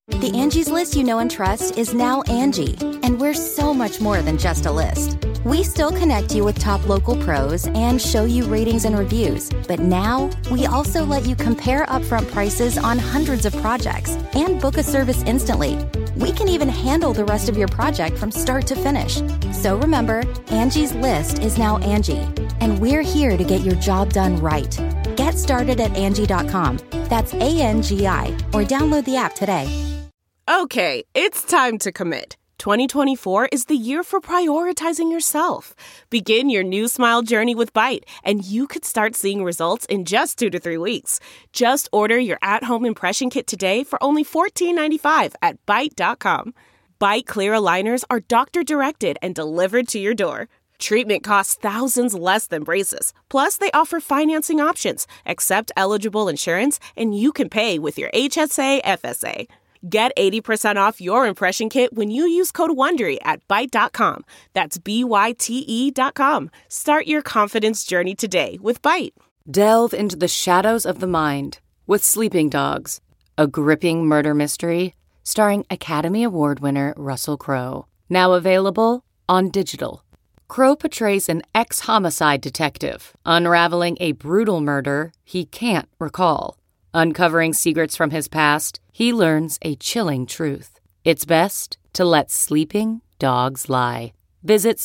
The Angie's List you know and trust is now Angie, and we're so much more than just a list. We still connect you with top local pros and show you ratings and reviews, but now we also let you compare upfront prices on hundreds of projects and book a service instantly. We can even handle the rest of your project from start to finish. So remember, Angie's List is now Angie, and we're here to get your job done right. Get started at Angie.com. That's ANGI, or download the app today. Okay, it's time to commit. 2024 is the year for prioritizing yourself. Begin your new smile journey with Byte, and you could start seeing results in just 2 to 3 weeks. Just order your at-home impression kit today for only $14.95 at Byte.com. Byte Clear aligners are doctor-directed and delivered to your door. Treatment costs thousands less than braces. Plus, they offer financing options, accept eligible insurance, and you can pay with your HSA FSA. Get 80% off your impression kit when you use code WONDERY at Byte.com. That's BYTE.com. Start your confidence journey today with Byte. Delve into the shadows of the mind with Sleeping Dogs, a gripping murder mystery starring Academy Award winner Russell Crowe. Now available on digital. Crowe portrays an ex-homicide detective unraveling a brutal murder he can't recall. Uncovering secrets from his past, he learns a chilling truth. It's best to let sleeping dogs lie. Visit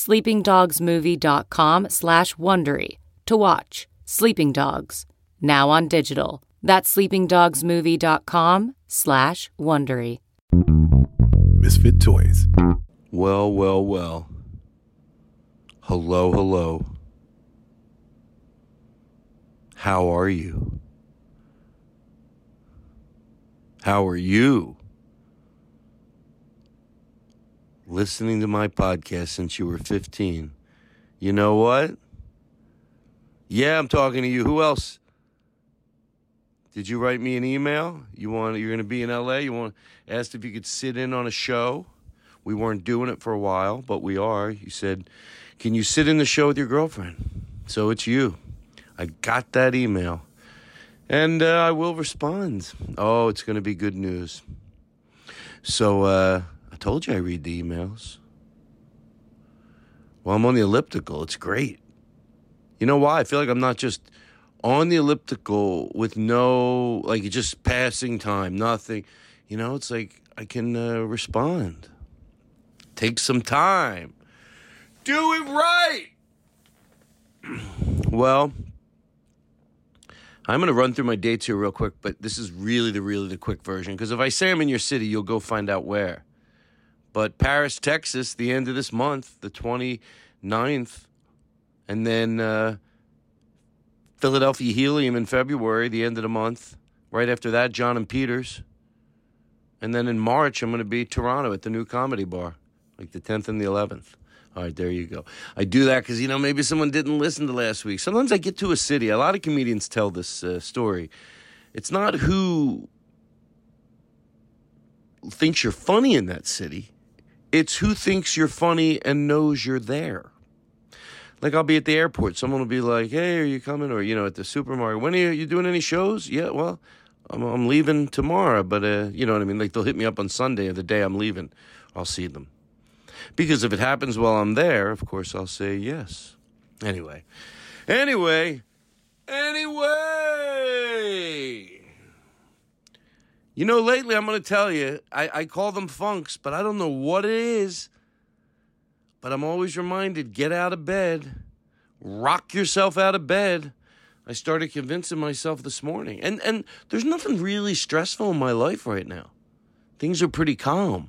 sleepingdogsmovie.com/Wondery to watch Sleeping Dogs, now on digital. That's sleepingdogsmovie.com/Wondery. Misfit Toys. Well, well, well. Hello, hello. How are you? How are you? Listening to my podcast since you were 15. You know what? Yeah, I'm talking to you. Who else? Did you write me an email? You're going to be in LA? Asked if you could sit in on a show. We weren't doing it for a while, but we are. You said, can you sit in the show with your girlfriend? So it's you. I got that email. And I will respond. Oh, it's going to be good news. So I told you I read the emails. Well, I'm on the elliptical. It's great. You know why? I feel like I'm not just on the elliptical with no, like, just passing time, nothing. You know, it's like I can respond. Take some time. Do it right. Well, I'm going to run through my dates here real quick, but this is really the quick version. Because if I say I'm in your city, you'll go find out where. But Paris, Texas, the end of this month, the 29th. And then Philadelphia Helium in February, the end of the month. Right after that, John and Peters. And then in March, I'm going to be Toronto at the New Comedy Bar, like the 10th and the 11th. All right, there you go. I do that because, maybe someone didn't listen to last week. Sometimes I get to a city. A lot of comedians tell this story. It's not who thinks you're funny in that city. It's who thinks you're funny and knows you're there. Like, I'll be at the airport. Someone will be like, hey, are you coming? Or, at the supermarket. When are you doing any shows? Yeah, well, I'm leaving tomorrow. But, you know what I mean? Like, they'll hit me up on Sunday or the day I'm leaving. I'll see them. Because if it happens while I'm there, of course, I'll say yes. Anyway. Lately I'm going to tell you, I call them funks, but I don't know what it is. But I'm always reminded, get out of bed. Rock yourself out of bed. I started convincing myself this morning. And there's nothing really stressful in my life right now. Things are pretty calm.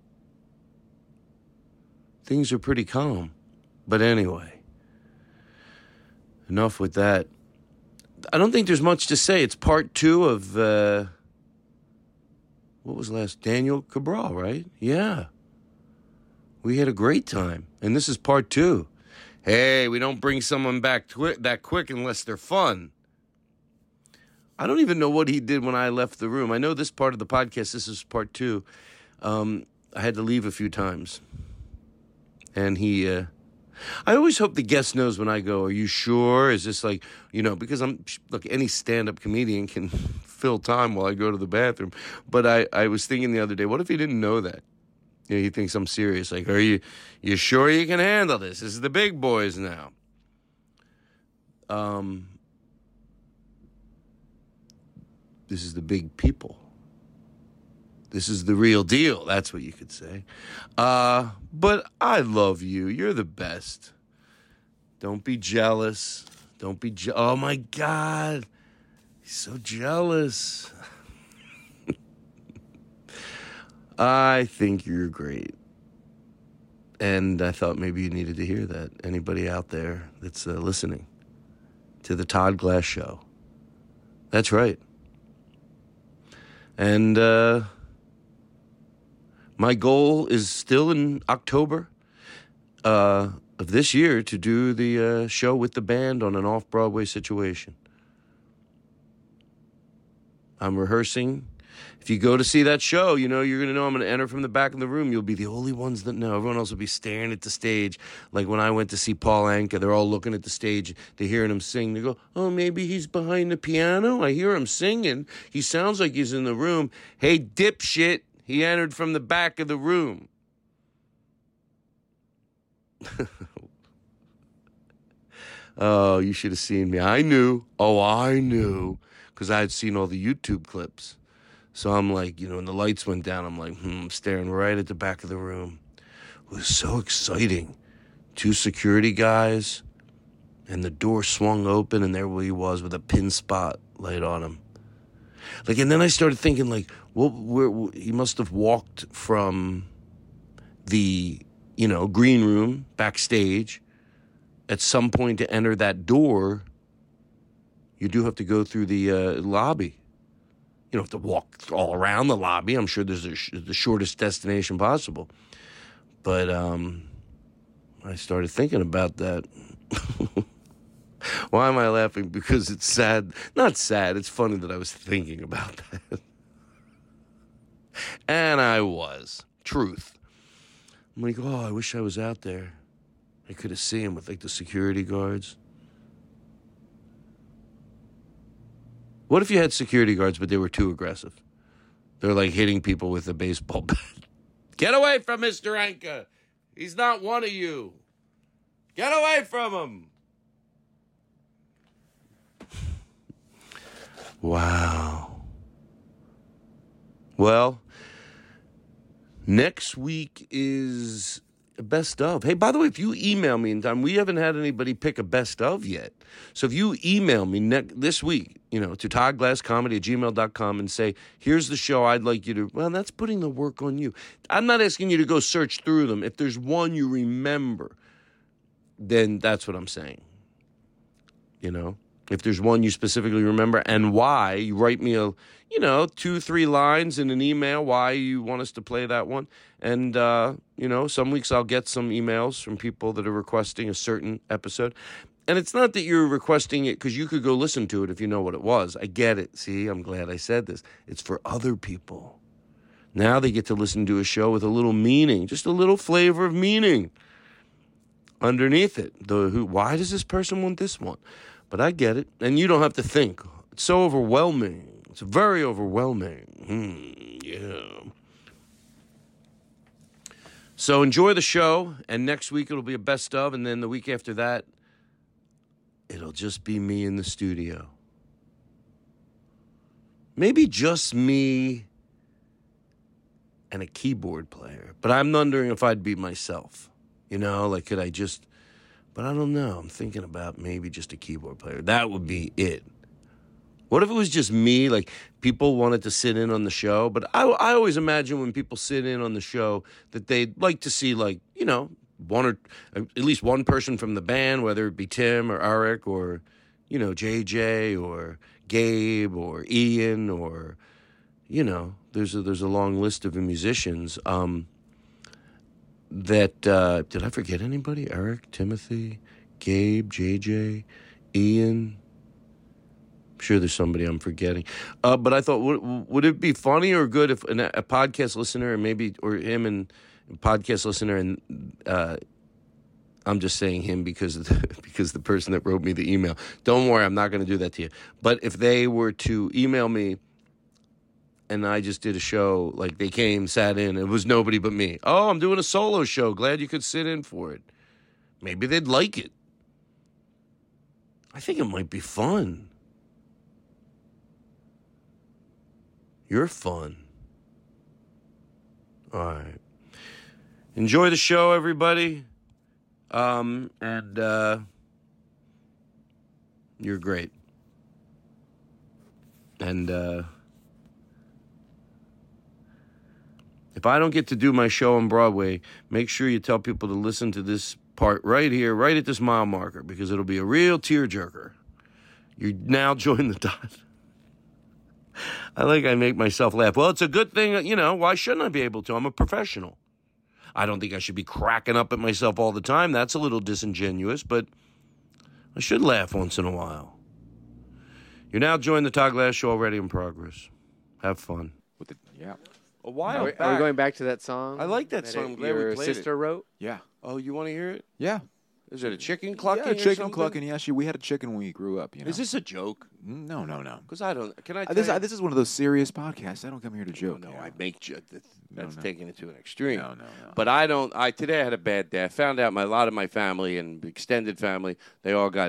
But anyway, enough with that. I don't think there's much to say. It's part 2 of, what was last? Daniel Cabral, right? Yeah. We had a great time. And this is part 2. Hey, we don't bring someone back that quick unless they're fun. I don't even know what he did when I left the room. I know this part of the podcast, this is part 2. I had to leave a few times. And he I always hope the guest knows when I go, are you sure? Is this like, because look, any stand-up comedian can fill time while I go to the bathroom. But I was thinking the other day, what if he didn't know that? He thinks I'm serious. Like, are you sure you can handle this? This is the big boys now. This is the big people. This is the real deal. That's what you could say. But I love you. You're the best. Don't be jealous. Don't be oh my God. He's so jealous. I think you're great. And I thought maybe you needed to hear that. Anybody out there that's listening to the Todd Glass Show. That's right. And my goal is still in October of this year to do the show with the band on an off-Broadway situation. I'm rehearsing. If you go to see that show, you're going to know I'm going to enter from the back of the room. You'll be the only ones that know. Everyone else will be staring at the stage. Like when I went to see Paul Anka, they're all looking at the stage. They're hearing him sing. They go, oh, maybe he's behind the piano. I hear him singing. He sounds like he's in the room. Hey, dipshit, he entered from the back of the room. Oh, you should have seen me. I knew. Oh, I knew. Because I had seen all the YouTube clips. So I'm like, when the lights went down, I'm like, I'm staring right at the back of the room. It was so exciting. 2 security guys, and the door swung open, and there he was with a pin spotlight on him. Like, and then I started thinking, like, where he must have walked from the, green room backstage. At some point to enter that door, you do have to go through the lobby. You don't have to walk all around the lobby. I'm sure there's the shortest destination possible. But I started thinking about that. Why am I laughing? Because it's sad. Not sad. It's funny that I was thinking about that. And I was. Truth. I'm like, oh, I wish I was out there. I could have seen him with, like, the security guards. What if you had security guards, but they were too aggressive? They're, like, hitting people with a baseball bat. Get away from Mr. Anka. He's not one of you. Get away from him. Wow. Well, next week is a best of. Hey, by the way, if you email me in time, we haven't had anybody pick a best of yet. So if you email me this week, to toddglasscomedy@gmail.com and say, here's the show I'd like you to, well, that's putting the work on you. I'm not asking you to go search through them. If there's one you remember, then that's what I'm saying. If there's one you specifically remember and why, you write me 2-3 lines in an email why you want us to play that one. And, some weeks I'll get some emails from people that are requesting a certain episode. And it's not that you're requesting it because you could go listen to it if you know what it was. I get it. See, I'm glad I said this. It's for other people. Now they get to listen to a show with a little meaning, just a little flavor of meaning underneath it. Why does this person want this one? But I get it. And you don't have to think. It's so overwhelming. It's very overwhelming. Yeah. So enjoy the show. And next week it'll be a best of. And then the week after that, it'll just be me in the studio. Maybe just me and a keyboard player. But I'm wondering if I'd be myself. Could I just... But I don't know. I'm thinking about maybe just a keyboard player. That would be it. What if it was just me? Like, people wanted to sit in on the show. But I always imagine when people sit in on the show that they'd like to see, one or at least one person from the band, whether it be Tim or Eric or, JJ or Gabe or Ian or, there's a long list of musicians. Did I forget anybody? Eric, Timothy, Gabe, JJ, Ian. I'm sure there's somebody I'm forgetting. But I thought, would it be funny or good if a podcast listener, or him and a podcast listener, and I'm just saying him because because the person that wrote me the email. Don't worry, I'm not going to do that to you. But if they were to email me and I just did a show, like they came, sat in, it was nobody but me. Oh, I'm doing a solo show. Glad you could sit in for it. Maybe they'd like it. I think it might be fun. You're fun. All right. Enjoy the show, everybody. You're great. And if I don't get to do my show on Broadway, make sure you tell people to listen to this part right here, right at this mile marker, because it'll be a real tearjerker. You now join the dot. I make myself laugh. Well, it's a good thing, why shouldn't I be able to? I'm a professional. I don't think I should be cracking up at myself all the time. That's a little disingenuous, but I should laugh once in a while. You're now joining the Todd Glass Show, already in progress. Have fun. A while back. Are we going back to that song? I like that song. I'm glad we your played sister it. wrote? Yeah. Oh, you want to hear it? Yeah. Is it a chicken clucking? Yeah, or chicken something? clucking. Yeah, we had a chicken when we grew up. Is this a joke? No. Because I don't. Can I? Tell This you? is one of those serious podcasts. I don't come here to joke. No, you know? I make jokes. That's taking it to an extreme. No. But I don't. Today I had a bad day. I found out a lot of my family and extended family, they all got,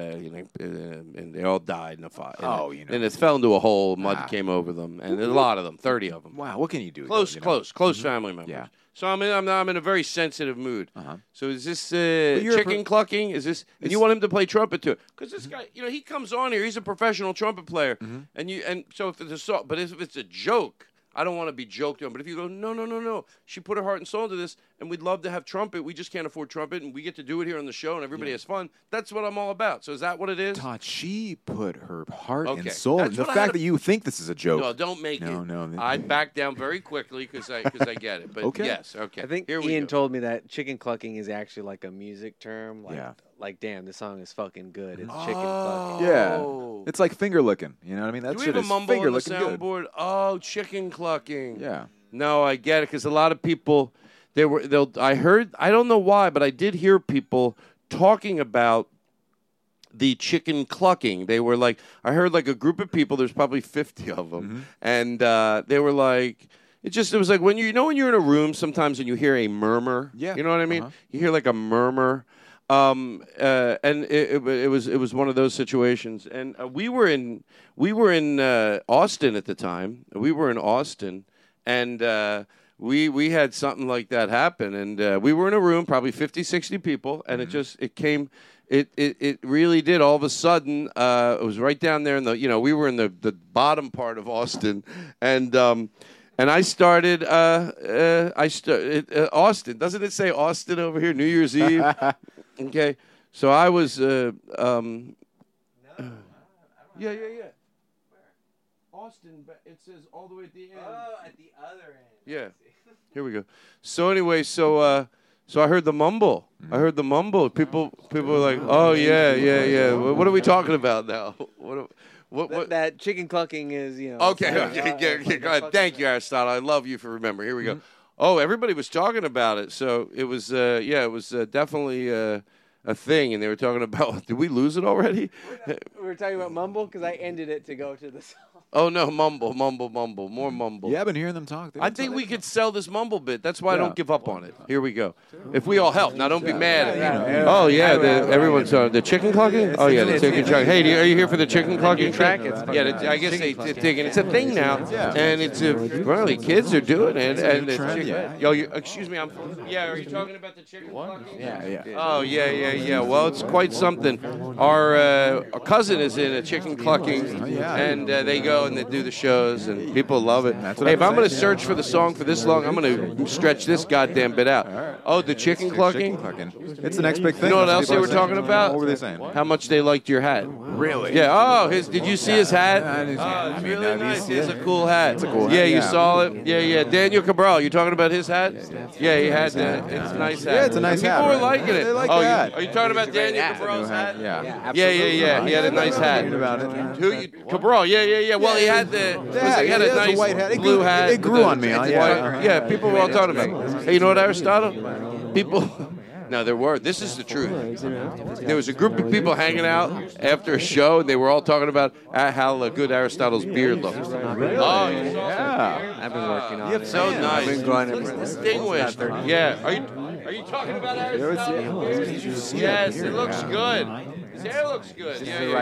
and they all died in a fire. And it fell into a hole. Mud came over them, and there's a lot of them, 30 of them. Wow, what can you do? Close family members. Yeah. So I'm in a very sensitive mood. Uh-huh. So is this chicken clucking? Is this? And you want him to play trumpet too? Because this guy, he comes on here. He's a professional trumpet player, and so if it's a song, but if it's a joke, I don't want to be joked on. But if you go, no, she put her heart and soul into this, and we'd love to have trumpet. We just can't afford trumpet, and we get to do it here on the show, and everybody has fun. That's what I'm all about. So is that what it is? Todd, she put her heart and Okay. soul. That's The what fact that you think this is a joke. No, don't make it. No. I back down very quickly because I get it. But Okay. yes, okay. I think Here we Ian go. told me that chicken clucking is actually like a music term. Yeah. Like, damn, this song is fucking good. It's chicken clucking. Yeah. It's like finger licking. You know what I mean? That Do we shit have a is mumble finger on the licking good. soundboard? Oh, chicken clucking. Yeah. No, I get it because a lot of people, I don't know why, but I did hear people talking about the chicken clucking. They were like, I heard like a group of people, there's probably 50 of them, and they were like, it was like when when you're in a room sometimes and you hear a murmur. Yeah. You know what I mean? You hear like a murmur. And it was one of those situations. And we were in Austin at the time. We were in Austin, and we had something like that happen. And we were in a room, probably 50, 60 people, and it really did. All of a sudden, it was right down there in the we were in the bottom part of Austin, and I started Austin. Doesn't it say Austin over here? New Year's Eve. Okay, so I was. Yeah. Austin, but it says all the way at the end. Oh, at the other end. Yeah. Here we go. So anyway, so I heard the mumble. People were like, oh yeah. What are we talking about now? What? That chicken clucking is, Okay. Go ahead. Thank you, Aristotle. I love you for remembering. Here we go. Oh, everybody was talking about it. So it was, definitely a thing. And they were talking about, did we lose it already? We were talking about mumble because I ended it to go to the song. Oh, no, mumble, more mumble. Yeah, I've been hearing them talk. I think we could sell this mumble bit. That's why I don't give up on it. Here we go. If we all help. Now, don't be mad at me. Oh, yeah, everyone's on the chicken clucking? Oh, yeah, the chicken clucking. Hey, are you here for the chicken clucking track? Yeah, I guess they think it's a thing now. And it's the kids are doing it. And it's chicken. Yo, excuse me. Are you talking about the chicken clucking? Yeah. Oh, yeah. Well, it's quite something. Our cousin is in a chicken clucking, and they go and they do the shows, and people love it. Hey, if I'm going to search for the song for this long, I'm going to stretch this goddamn bit out. Oh, the chicken clucking? It's the next big thing. You know what else they were talking about? What were they saying? How much they liked your hat. Really? Yeah. Oh, did you see his hat? Oh, it's really nice. It's a cool hat. It's a cool hat. Yeah, you saw it? Yeah. Daniel Cabral, you talking about his hat? Yeah, he had that. It's a nice hat. Yeah, it's a nice hat. People were liking it. They like the hat. Are you talking about Daniel Cabral's hat? Yeah. Yeah. He had a nice hat. Cabral, yeah. Well, he had he had a nice white hat. blue hat. It grew on me. Yeah, people were all talking about it. Hey, you know what, Aristotle? No, there were. This is the truth. There was a group of people hanging out after a show, and they were all talking about how good Aristotle's beard looked. Oh, yeah. I've been working on it. So nice. I've been growing it. Distinguished. Yeah. Are you talking about Aristotle? Yes, it looks good. His hair looks good.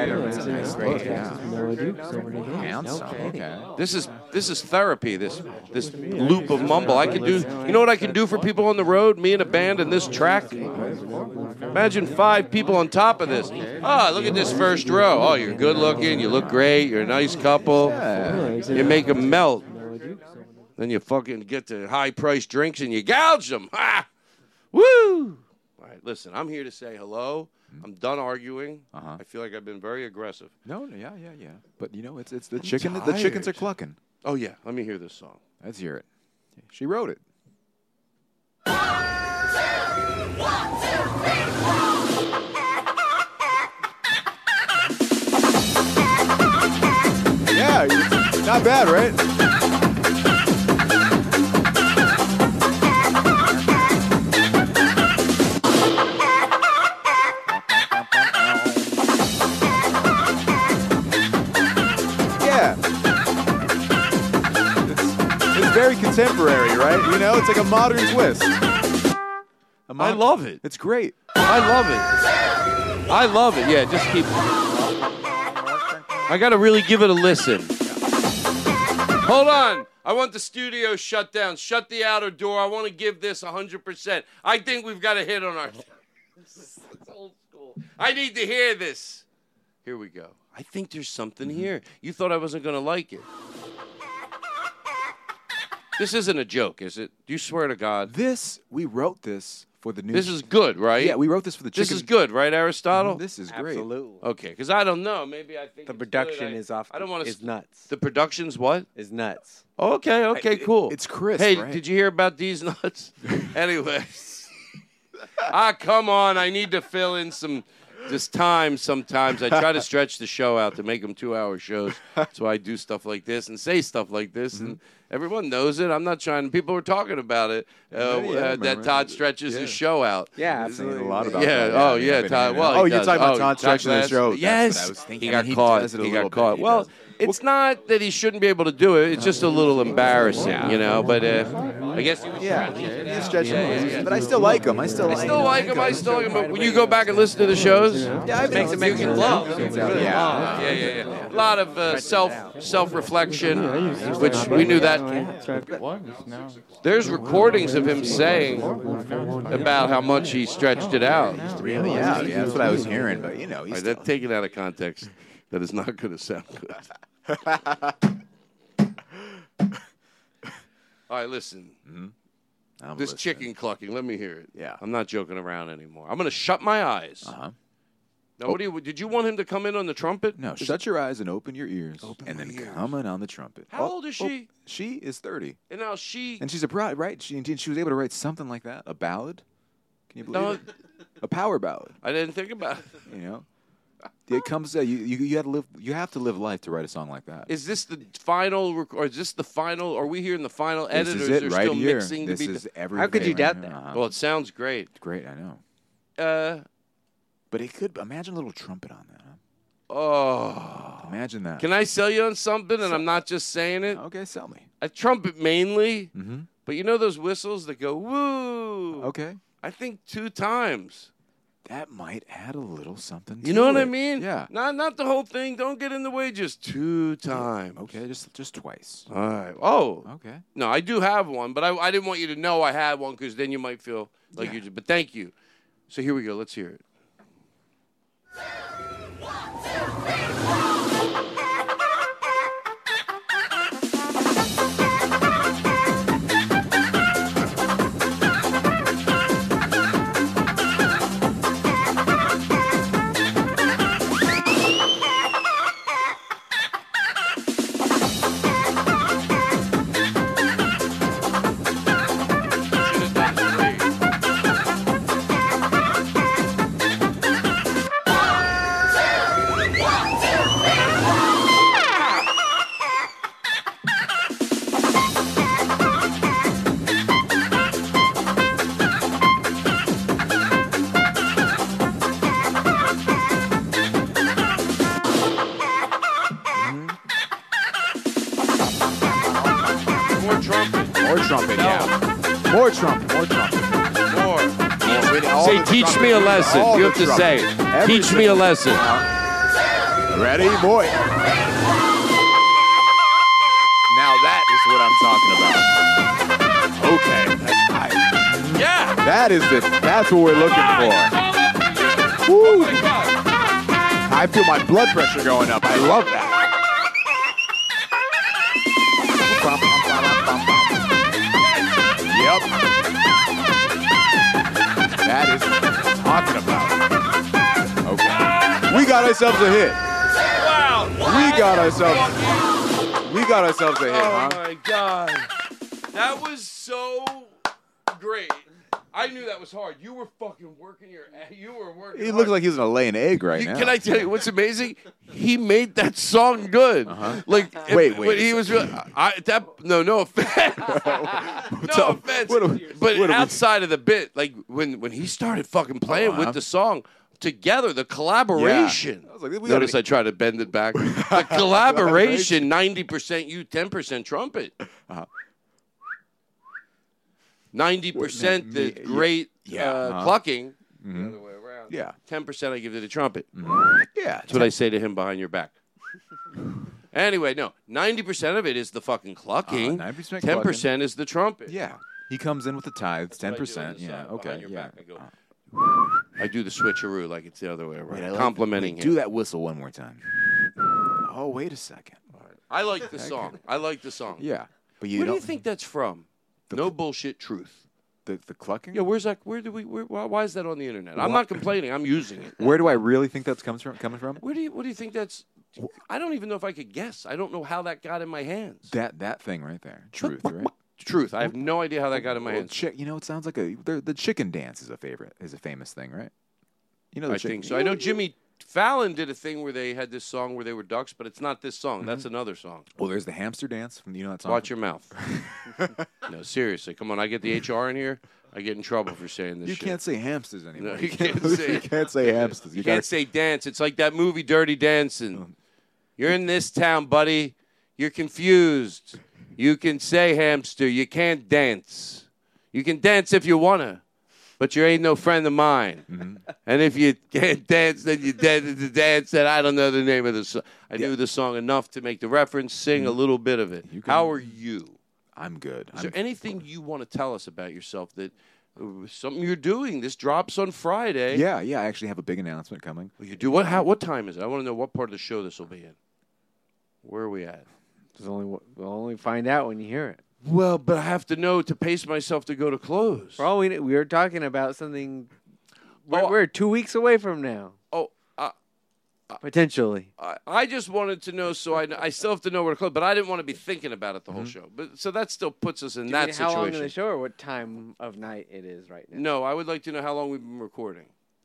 This is therapy. This loop of mumble. I can do. You know what I can do for people on the road? Me and a band and this track. Imagine 5 people on top of this. Oh, look at this first row. Oh, you're good looking. You look great. You're a nice couple. You make them melt. Then you fucking get to high-priced drinks and you gouge them. Ha! Woo! All right, listen. I'm here to say hello. I'm done arguing. I feel like I've been very aggressive. No, yeah. But you know, it's the chicken. The chickens are clucking. Oh yeah, let me hear this song. Let's hear it. She wrote it. Yeah, not bad, right? Very contemporary, right? You know, it's like a modern twist. I love it. It's great. I love it. Yeah, just keep. I got to really give it a listen. Hold on. I want the studio shut down. Shut the outer door. I want to give this 100%. I think we've got a hit on our. It's old school. I need to hear this. Here we go. I think there's something here. You thought I wasn't going to like it. This isn't a joke, is it? Do you swear to God? We wrote this for the news. This is good, right? Yeah, we wrote this for the chicken. This is good, right, Aristotle? This is great. Absolutely. Okay, because I don't know. Maybe I think the production is off. I don't want to. Is nuts. The production's what? Is nuts. Okay, cool. It's crisp. Hey, right? did you hear about these nuts? Anyway. Come on. I need to fill in this time sometimes. I try to stretch the show out to make them 2-hour shows. So I do stuff like this and say stuff like this. And everyone knows it. I'm not trying. People were talking about it, that Todd stretches his show out. Yeah, absolutely. A lot about that. Oh, yeah. Todd. Well, you're talking about Todd stretching his show. Yes. That's what I was thinking. He got caught. He got caught. Well, it's not that he shouldn't be able to do it. It's just a little embarrassing, you know. But I guess he was stretching. Yeah. But I still like him. I still like him. But when you go back and listen to the shows, it makes you love. Yeah. A lot of self-reflection, which we knew that. There's recordings of him saying about how much he stretched it out. Really? Yeah, that's what I was hearing. But you know, he's that's taken out of context. That is not going to sound good. All right, listen. This chicken clucking, let me hear it. Yeah. I'm not joking around anymore. I'm going to shut my eyes. Now, did you want him to come in on the trumpet? No, shut your eyes and open your ears. And then come in on the trumpet. How old is she? She is 30. And now she... And she's a bride, right? She was able to write something like that. A ballad? Can you believe it? A power ballad. I didn't think about it. You know? It comes you have to live life to write a song like that. Is this the final or is this the final? Are we here in the final edit? This is or it there right still here. Mixing this to be is everything. How could you doubt that? Well, it sounds great. Great, I know. But it could imagine a little trumpet on that. Huh? Oh, imagine that. Can I sell you on something? And I'm not just saying it. Okay, sell me. A trumpet mainly, but you know those whistles that go woo. Okay. I think 2 times. That might add a little something. You know what I mean? Yeah. Not the whole thing. Don't get in the way. Just 2 times. Okay, just twice. All right. Oh. Okay. No, I do have one, but I didn't want you to know I had one because then you might feel like you're. But thank you. So here we go. Let's hear it. 1, 2, 3, 4. More trumpet. More. Say, teach me a lesson. You have to say, teach me a lesson. Ready, boy. Now that is what I'm talking about. Okay. Yeah. That's what we're looking for. Woo. I feel my blood pressure going up. I love that. Yep. That is what I'm talking about. Okay. We got ourselves a hit. Wow. We got ourselves a hit, huh? Oh my God. That was so great. I knew that was hard. You were fucking working you were working. He looks like he's gonna lay an egg right now. Can I tell you what's amazing? He made that song good. Like, wait. He was really. No offense. No offense. But outside of the bit, like when he started fucking playing with the song together, the collaboration. Yeah. I was like, Notice I tried to bend it back. The collaboration, 90% you, 10% trumpet. 90% the great clucking. The other way around. Yeah. 10% I give to the trumpet. Yeah. That's what I say to him behind your back. Anyway, no. 90% of it is the fucking clucking. 90% 10% is the trumpet. Yeah. He comes in with the tithes, 10%. Yeah. Okay. Behind your Yeah. back. I do the switcheroo like it's the other way around. Wait, Complimenting him. Do that whistle one more time. Oh, wait a second. I like the song. Yeah. But Where do you think that's from? No bullshit truth. The clucking? Yeah, where's that? Why is that on the internet? I'm not complaining. I'm using it. Where do I really think that's coming from? What do you think that's? I don't even know if I could guess. I don't know how that got in my hands. That thing right there. Truth, right? Truth. I have no idea how that got in my hands. It sounds like the chicken dance is a famous thing, right? You know, I think so. I know Jimmy Fallon did a thing where they had this song where they were ducks, but it's not this song. That's another song. Well, there's the hamster dance from that song. Watch your mouth. No, seriously. Come on. I get the HR in here. I get in trouble for saying this shit. You can't say hamsters anymore. No, you can't say hamsters. You can't say dance. It's like that movie Dirty Dancing. You're in this town, buddy. You're confused. You can say hamster. You can't dance. You can dance if you want to, but you ain't no friend of mine. And if you can't dance, then you're dead to the dance. And I don't know the name of the song. I knew the song enough to make the reference, sing a little bit of it. How are you? I'm good. Is there anything you want to tell us about yourself that something you're doing? This drops on Friday. Yeah. I actually have a big announcement coming. Well, you do what? What time is it? I want to know what part of the show this will be in. Where are we at? We'll only find out when you hear it. Well, but I have to know to pace myself to go to close. For all we were talking about something. We're 2 weeks away from now. Potentially. I just wanted to know, so I still have to know where to close, but I didn't want to be thinking about it the whole show. But so that still puts us in that situation. How long in the show, or what time of night it is right now? No, I would like to know how long we've been recording.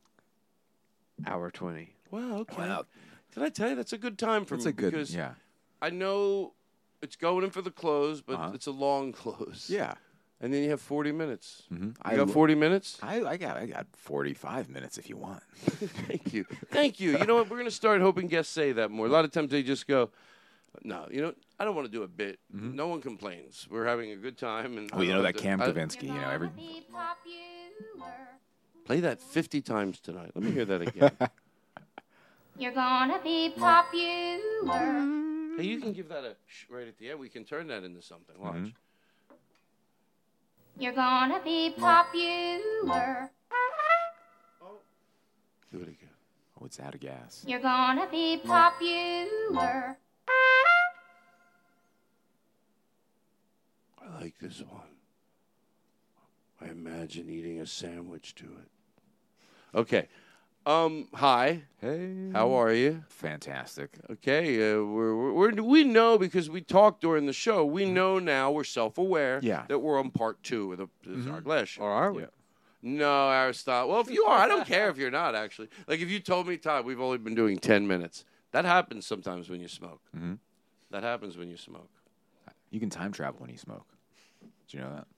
Hour 20. Well, okay. Wow. Did I tell you that's a good time for me? That's a good. Because yeah. I know it's going in for the close, but it's a long close. Yeah. And then you have 40 minutes. Mm-hmm. You got 40 minutes? I got 45 minutes if you want. Thank you. Thank you. You know what? We're going to start hoping guests say that more. A lot of times they just go, no, I don't want to do a bit. Mm-hmm. No one complains. We're having a good time. And that Cam Kavinsky, every... Play that 50 times tonight. Let me hear that again. You're gonna be popular. Hey, you can give that a right at the end. We can turn that into something. Watch. Mm-hmm. You're gonna be popular. Do it again. Oh, it's out of gas. You're gonna be popular. I like this one. I imagine eating a sandwich to it. Okay. Hi. Hey. How are you? Fantastic. Okay. We know because we talked during the show. We know now. We're self-aware. That we're on part 2 of our last show. Or are we? Yeah. No, Aristotle. Well, if you are, I don't care if you're not. Actually, like if you told me, Todd, we've only been doing 10 minutes. That happens sometimes when you smoke. Mm-hmm. That happens when you smoke. You can time travel when you smoke. Did you know that?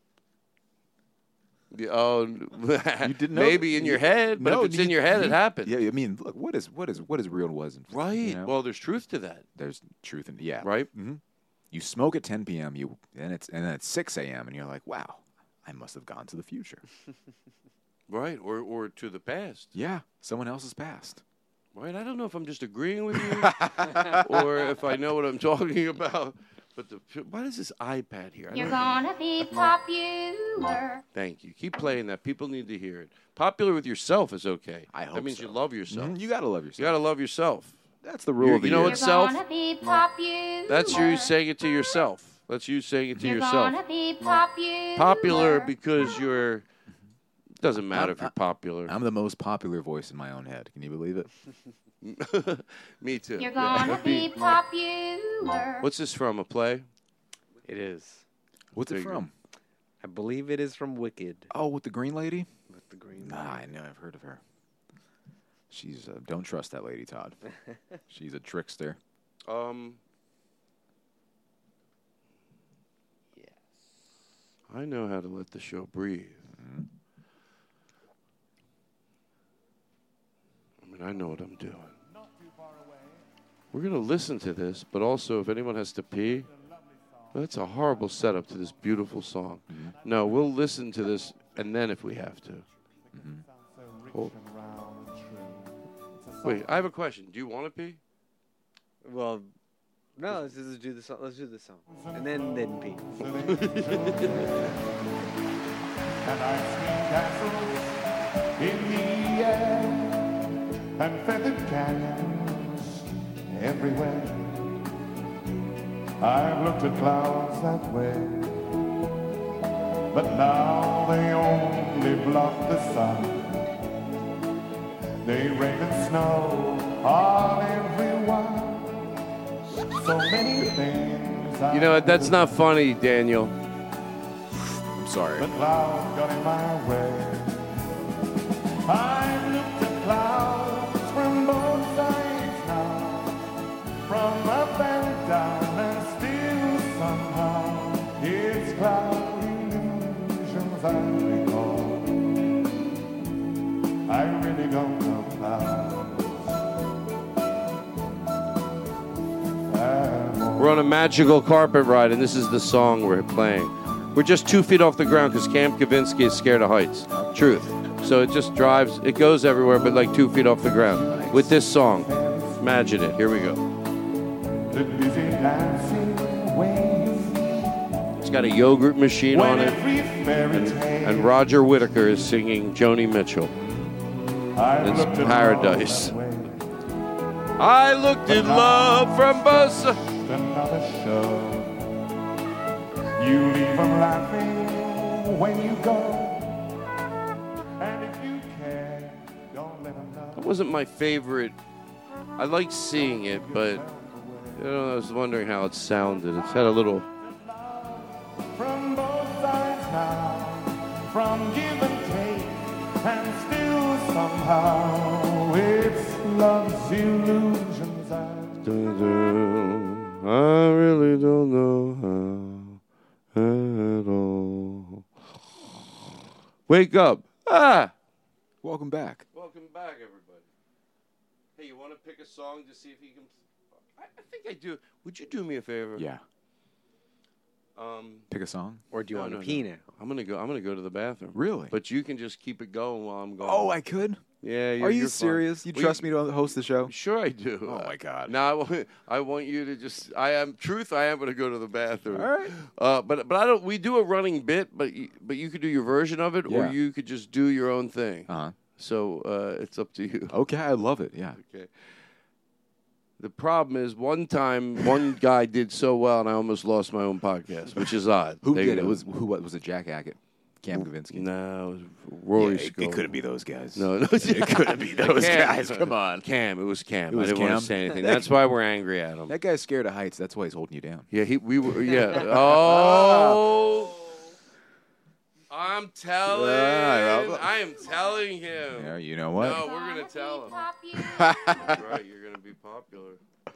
Oh, you didn't know maybe in your head, but if it's in your head, it happens. Yeah, I mean, look, what is real and wasn't right. You know? Well, there's truth to that. There's truth in right. Mm-hmm. You smoke at 10 p.m. And then it's 6 a.m. and you're like, wow, I must have gone to the future. Right, or to the past. Yeah, someone else's past. Right, I don't know if I'm just agreeing with you or if I know what I'm talking about. But why is this iPad here? You're gonna be popular. Thank you. Keep playing that. People need to hear it. Popular with yourself is okay. I hope that means so. you love yourself. You got to love yourself. You got to love yourself. That's the rule of the you know year. what self? You're gonna be popular. That's you saying it to yourself. That's you saying it to You're yourself. gonna be popular. Popular because you're. Doesn't matter if you're popular. I'm the most popular voice in my own head. Can you believe it? Me too. You're gonna be popular. What's this from? A play? It is. What's it Figure. from? I believe it is from Wicked. Oh, with the green lady? With the green. Nah, I know. I've heard of her. She's don't trust that lady, Todd. She's a trickster. Yes. I know how to let the show breathe. I mean, I know what I'm doing. We're going to listen to this, but also if anyone has to pee, that's a horrible setup to this beautiful song. No, we'll listen to this, and then if we have to. Oh. Wait, I have a question. Do you want to pee? Well, no. Let's just do the song. Let's do the song, and then pee. And I've seen castles in the air and feathered canyons everywhere. I've looked at clouds that way, but now they only block the sun. They rain and snow on everyone. So many things. You know what? That's not funny, Daniel. I'm sorry. The clouds got in my way. I've looked at clouds from both sides now, from up and down, and still somehow it's cloud illusions I recall. I really don't know clouds. We're on a magical carpet ride, and this is the song we're playing. We're just 2 feet off the ground because Cam Kavinsky is scared of heights. Truth. So it just drives, it goes everywhere, but like 2 feet off the ground. With this song, imagine it. Here we go. It's got a yogurt machine on it, and Roger Whittaker is singing Joni Mitchell. It's Paradise. I looked at love from both sides. Another show. You leave them laughing when you go. And if you care, don't let them know. That wasn't my favorite. I liked seeing it, but I was wondering how it sounded. It's had a little. From both sides now, from give and take, and still somehow it's love's illusions. I really don't know how at all. Wake up. Ah! Welcome back. Welcome back, everybody. Hey, you want to pick a song to see if he can... I think I do. Would you do me a favor? Yeah. Pick a song. Or do you want to pee now? I'm gonna go to the bathroom. Really? But you can just keep it going while I'm going. Oh, I could? Yeah. Are you you're serious? fine. You trust me to host the show? Sure, I do. Oh my God. No, I want you to just. I am going to go to the bathroom. All right. But I don't. We do a running bit, but you could do your version of it, or Yeah. you could just do your own thing. Uh-huh. So it's up to you. Okay, I love it. Yeah. Okay. The problem is, one time, one guy did so well, and I almost lost my own podcast, which is odd. Who There did you it? go. Was it Jack Hackett? Cam Kavinsky? No, it was Rory Yeah, Scovel. it couldn't be those guys. No, It couldn't be those Cam. guys. Come on. Cam. It was Cam. It was I didn't want Cam? to say anything. That's why we're angry at him. That guy's scared of heights. That's why he's holding you down. Yeah, we were. Yeah. Oh. I'm telling. I am telling him. Yeah, you know what? No, we're gonna tell him. That's right. You're gonna be popular.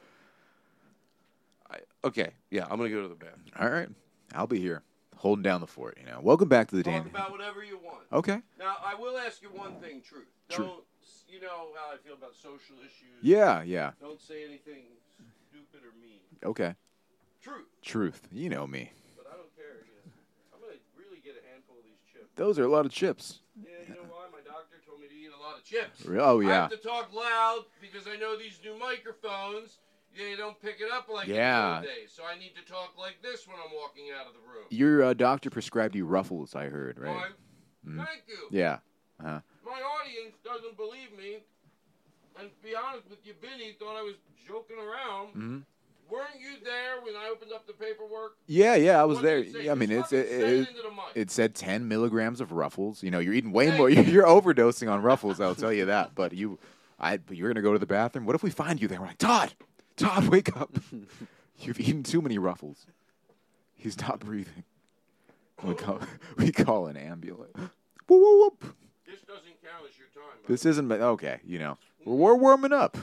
Okay. Yeah, I'm gonna go to the bathroom. All right. I'll be here, holding down the fort. Welcome back to the Talk Dan. about whatever you want. Okay. Now, I will ask you one thing, Truth. Truth. Don't. You know how I feel about social issues. Yeah. Don't say anything stupid or mean. Okay. Truth. Truth. You know me. But I don't care. I'm gonna really get a handful of these Those are a lot of chips. Yeah, you know why? My doctor told me to eat a lot of chips. Oh, I yeah. have to talk loud because I know these new microphones, they don't pick it up like in the Yeah. old days. So I need to talk like this when I'm walking out of the room. Your doctor prescribed you Ruffles, I heard, right? Why? Thank you. Yeah. Uh-huh. My audience doesn't believe me. And to be honest with you, Benny thought I was joking around. Mm-hmm. Weren't you there when I opened up the paperwork? Yeah, I was What there. did it say? Yeah, I mean, Just it, fucking say it it, into the mic. it said 10 milligrams of Ruffles. You know, you're eating way more. You're overdosing on Ruffles, I'll tell you that. But you're going to go to the bathroom. What if we find you there? We're like, Todd, wake up. You've eaten too many Ruffles. He's not breathing. We call an ambulance. Whoop, whoop, whoop. This doesn't count as your time. This isn't, okay, you know. We're warming up.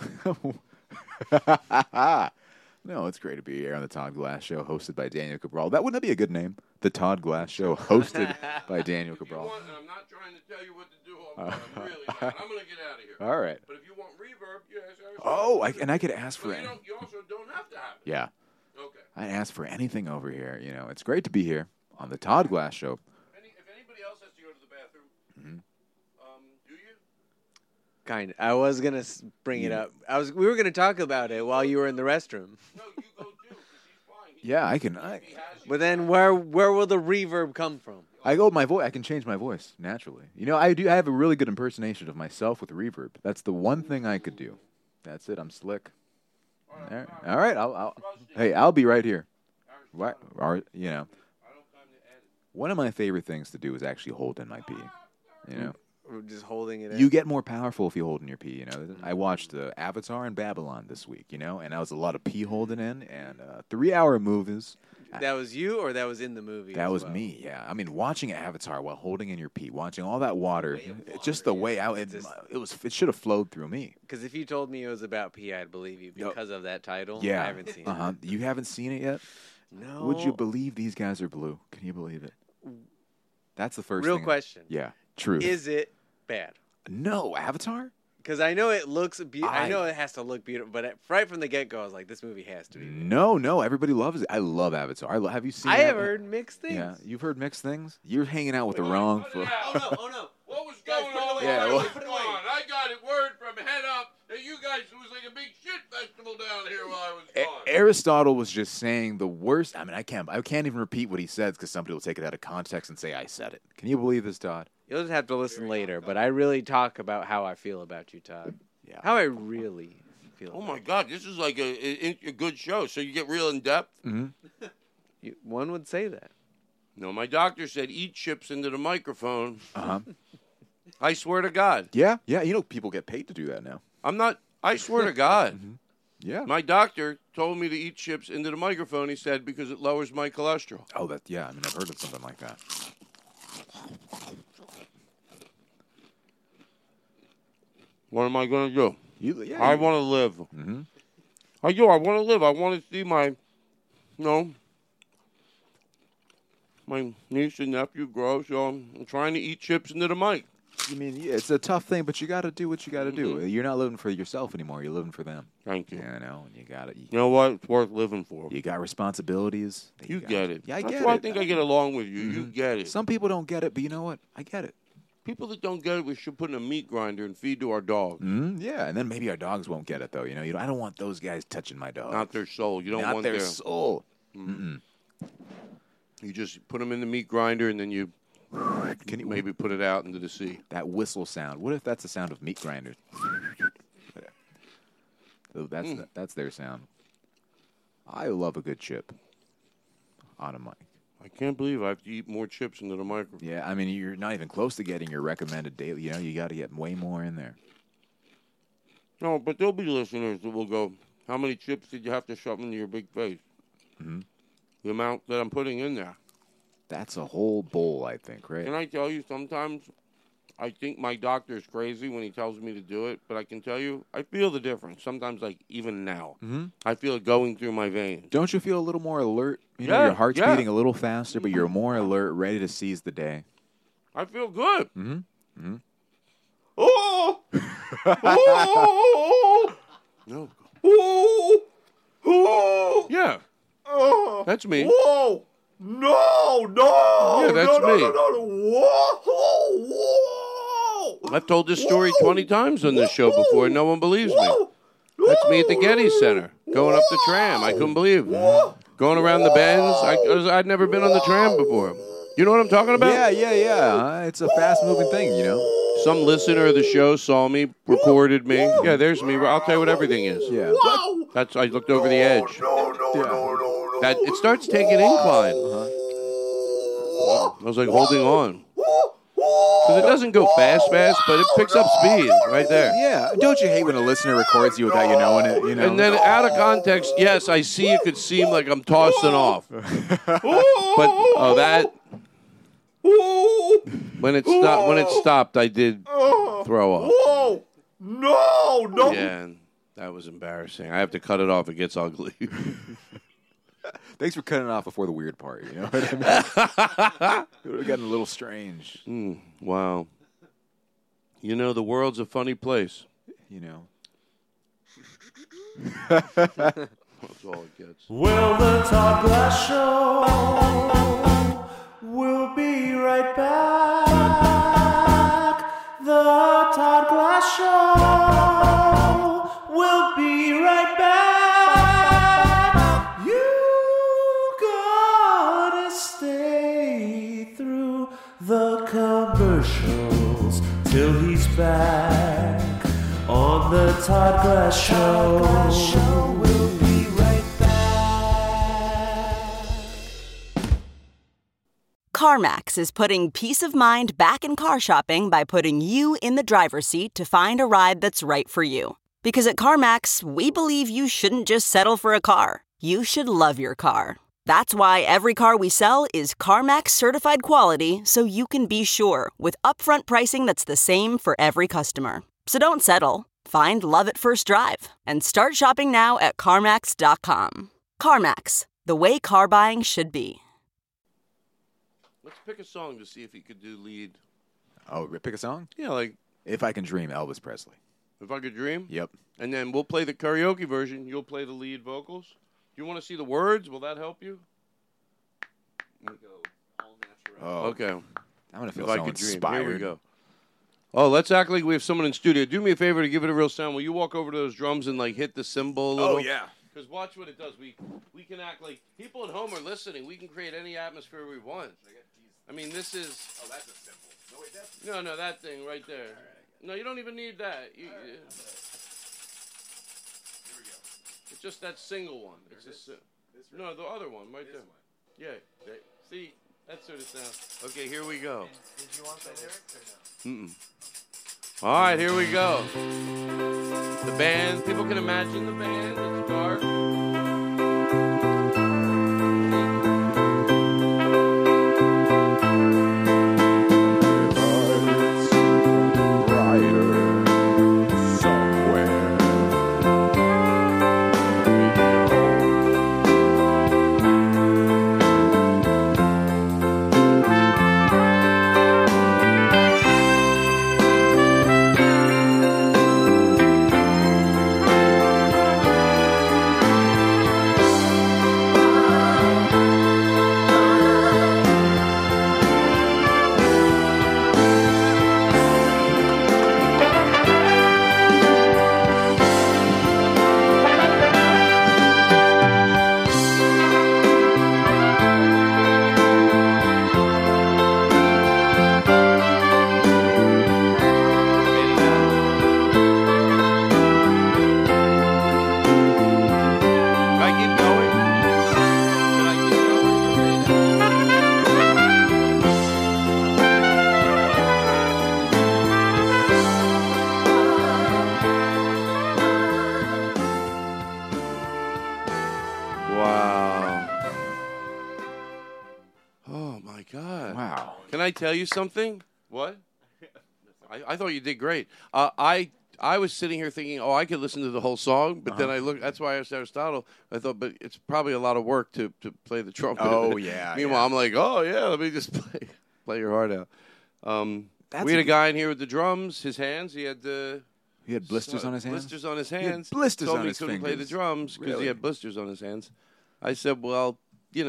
No, it's great to be here on the Todd Glass Show, hosted by Daniel Cabral. Wouldn't that be a good name? The Todd Glass Show, hosted by Daniel Cabral. Want, and I'm not trying to tell you what to do. I'm really not. I'm going to get out of here. All right. But if you want reverb, yes. I could ask for you also don't have to have it. Yeah. Okay. I ask for anything over here. You know, it's great to be here on the Todd Glass Show. If anybody else has to go to the bathroom, do you? Kind of. I was gonna bring it up. We were gonna talk about it while you were in the restroom. No, you go too, because he's fine. Yeah, I can. But then where will the reverb come from? I can change my voice naturally. You know, I have a really good impersonation of myself with reverb. That's the one thing I could do. That's it. I'm slick. All right. I'll be right here. What? You know, one of my favorite things to do is actually hold in my pee. You know. We're just holding it in. You get more powerful if you hold in your pee, you know. I watched Avatar and Babylon this week, you know, and that was a lot of pee holding in, and 3-hour movies. That was you, or that was in the movie? That was me, yeah. I mean, watching Avatar while holding in your pee, watching all that water, just the way out, it should have flowed through me. Because if you told me it was about pee, I'd believe you because of that title. Yeah. I haven't seen it. You haven't seen it yet? No. Would you believe these guys are blue? Can you believe it? That's the first thing. Real question. Yeah, true. Is it bad? No, Avatar? Because I know it looks I know it has to look beautiful, but right from the get-go, I was like, this movie has to be bad. No, everybody loves it. I love Avatar. Have you seen it? I have heard mixed things. Yeah, you've heard mixed things? You're hanging out with the wrong folks. Oh, no. What was going on? Yeah, I got it word from head up that you guys, it was like a big shit festival down here while I was gone. Aristotle was just saying the worst. I mean, I can't even repeat what he says because somebody will take it out of context and say I said it. Can you believe this, Todd? You'll just have to listen later, but I really talk about how I feel about you, Todd. Yeah. How I really feel. Oh my God, this is like a good show. So you get real in depth. Mm-hmm. One would say that. No, my doctor said eat chips into the microphone. Uh-huh. I swear to God. Yeah. You know, people get paid to do that now. I'm not. I swear to God. Mm-hmm. Yeah. My doctor told me to eat chips into the microphone. He said because it lowers my cholesterol. Oh, yeah. I mean, I've heard of something like that. What am I going to do? I want to live. Mm-hmm. I do. I want to live. I want to see my niece and nephew grow. So I'm trying to eat chips into the mic. I mean, yeah, it's a tough thing, but you got to do what you got to do. You're not living for yourself anymore. You're living for them. Thank you. You know, and you got it. You know what? It's worth living for. You got responsibilities. You get it. Yeah, I That's get why it. I think I get along with you. You get it. Some people don't get it, but you know what? I get it. People that don't get it, we should put in a meat grinder and feed to our dogs. Yeah, and then maybe our dogs won't get it, though. You know, I don't want those guys touching my dog. Not their soul. You don't Not want their soul. You just put them in the meat grinder, and then you maybe put it out into the sea. That whistle sound. What if that's the sound of meat grinders? So that's their sound. I love a good chip on a mic. I can't believe I have to eat more chips into the microphone. Yeah, I mean, you're not even close to getting your recommended daily. You know, you got to get way more in there. No, but there'll be listeners that will go, how many chips did you have to shove into your big face? Mm-hmm. The amount that I'm putting in there. That's a whole bowl, I think, right? Can I tell you, sometimes I think my doctor is crazy when he tells me to do it, but I can tell you, I feel the difference. Sometimes, like, even now, I feel it going through my veins. Don't you feel a little more alert? You know, your heart's beating a little faster, but you're more alert, ready to seize the day. I feel good. Mm-hmm. Oh! Oh! No. Oh! Oh! Yeah. That's me. Whoa! No. Yeah, that's me. Whoa. I've told this story 20 times on this show before, and no one believes me. That's me at the Getty Center, going up the tram. I couldn't believe it. Going around the bends. I'd never been on the tram before. You know what I'm talking about? Yeah. It's a fast-moving thing, you know. Some listener of the show saw me, recorded me. Yeah, there's me. I'll tell you what everything is. Yeah. I looked over the edge. That it starts taking incline. I was like holding on. Because it doesn't go fast, but it picks up speed right there. Yeah. Don't you hate when a listener records you without you knowing it? You know. And then out of context, yes, I see it could seem like I'm tossing off. But that when it stopped, I did throw up. Whoa. No. Yeah, that was embarrassing. I have to cut it off. It gets ugly. Thanks for cutting it off before the weird part. You know what I mean? It would have gotten a little strange. Wow. You know, the world's a funny place. You know. That's all it gets. Well, the Todd Glass Show will be right back. The Todd Glass Show will be right back. You gotta stay through the commercials till he's back on the Todd Glass Show. We'll be right back. CarMax is putting peace of mind back in car shopping by putting you in the driver's seat to find a ride that's right for you. Because at CarMax, we believe you shouldn't just settle for a car. You should love your car. That's why every car we sell is CarMax certified quality, so you can be sure with upfront pricing that's the same for every customer. So don't settle. Find love at first drive and start shopping now at CarMax.com. CarMax, the way car buying should be. Let's pick a song to see if he could do lead. Oh, pick a song? Yeah, like If I Can Dream, Elvis Presley. If I Could Dream? Yep. And then we'll play the karaoke version. You'll play the lead vocals. You want to see the words? Will that help you? Oh, okay. I'm going to feel If I so Could Dream. inspired. Here we go. Oh, let's act like we have someone in studio. Do me a favor to give it a real sound. Will you walk over to those drums and like hit the cymbal a little? Oh, yeah. Because watch what it does. We can act like people at home are listening. We can create any atmosphere we want. I mean, this is. Oh, that's a cymbal. No, wait, that's. No, that thing right there. Right. No, you don't even need that. Here we go. It's just that single one. It's just no, the other one right there. Yeah. See, that sort of sound. Okay, here we go. Did you want the lyrics or no? All right, here we go. The band. People can imagine the band. It's dark. Can I tell you something? What? I thought you did great. I was sitting here thinking, I could listen to the whole song, but then I looked. That's why I asked Aristotle. I thought, but it's probably a lot of work to play the trumpet. Oh yeah. Meanwhile, I'm like, let me just play your heart out. We had a guy in here with the drums. His hands, he had blisters on his hands. Blisters on his hands. Blisters Told on me his he couldn't fingers. play the drums because he had blisters on his hands. I said, well,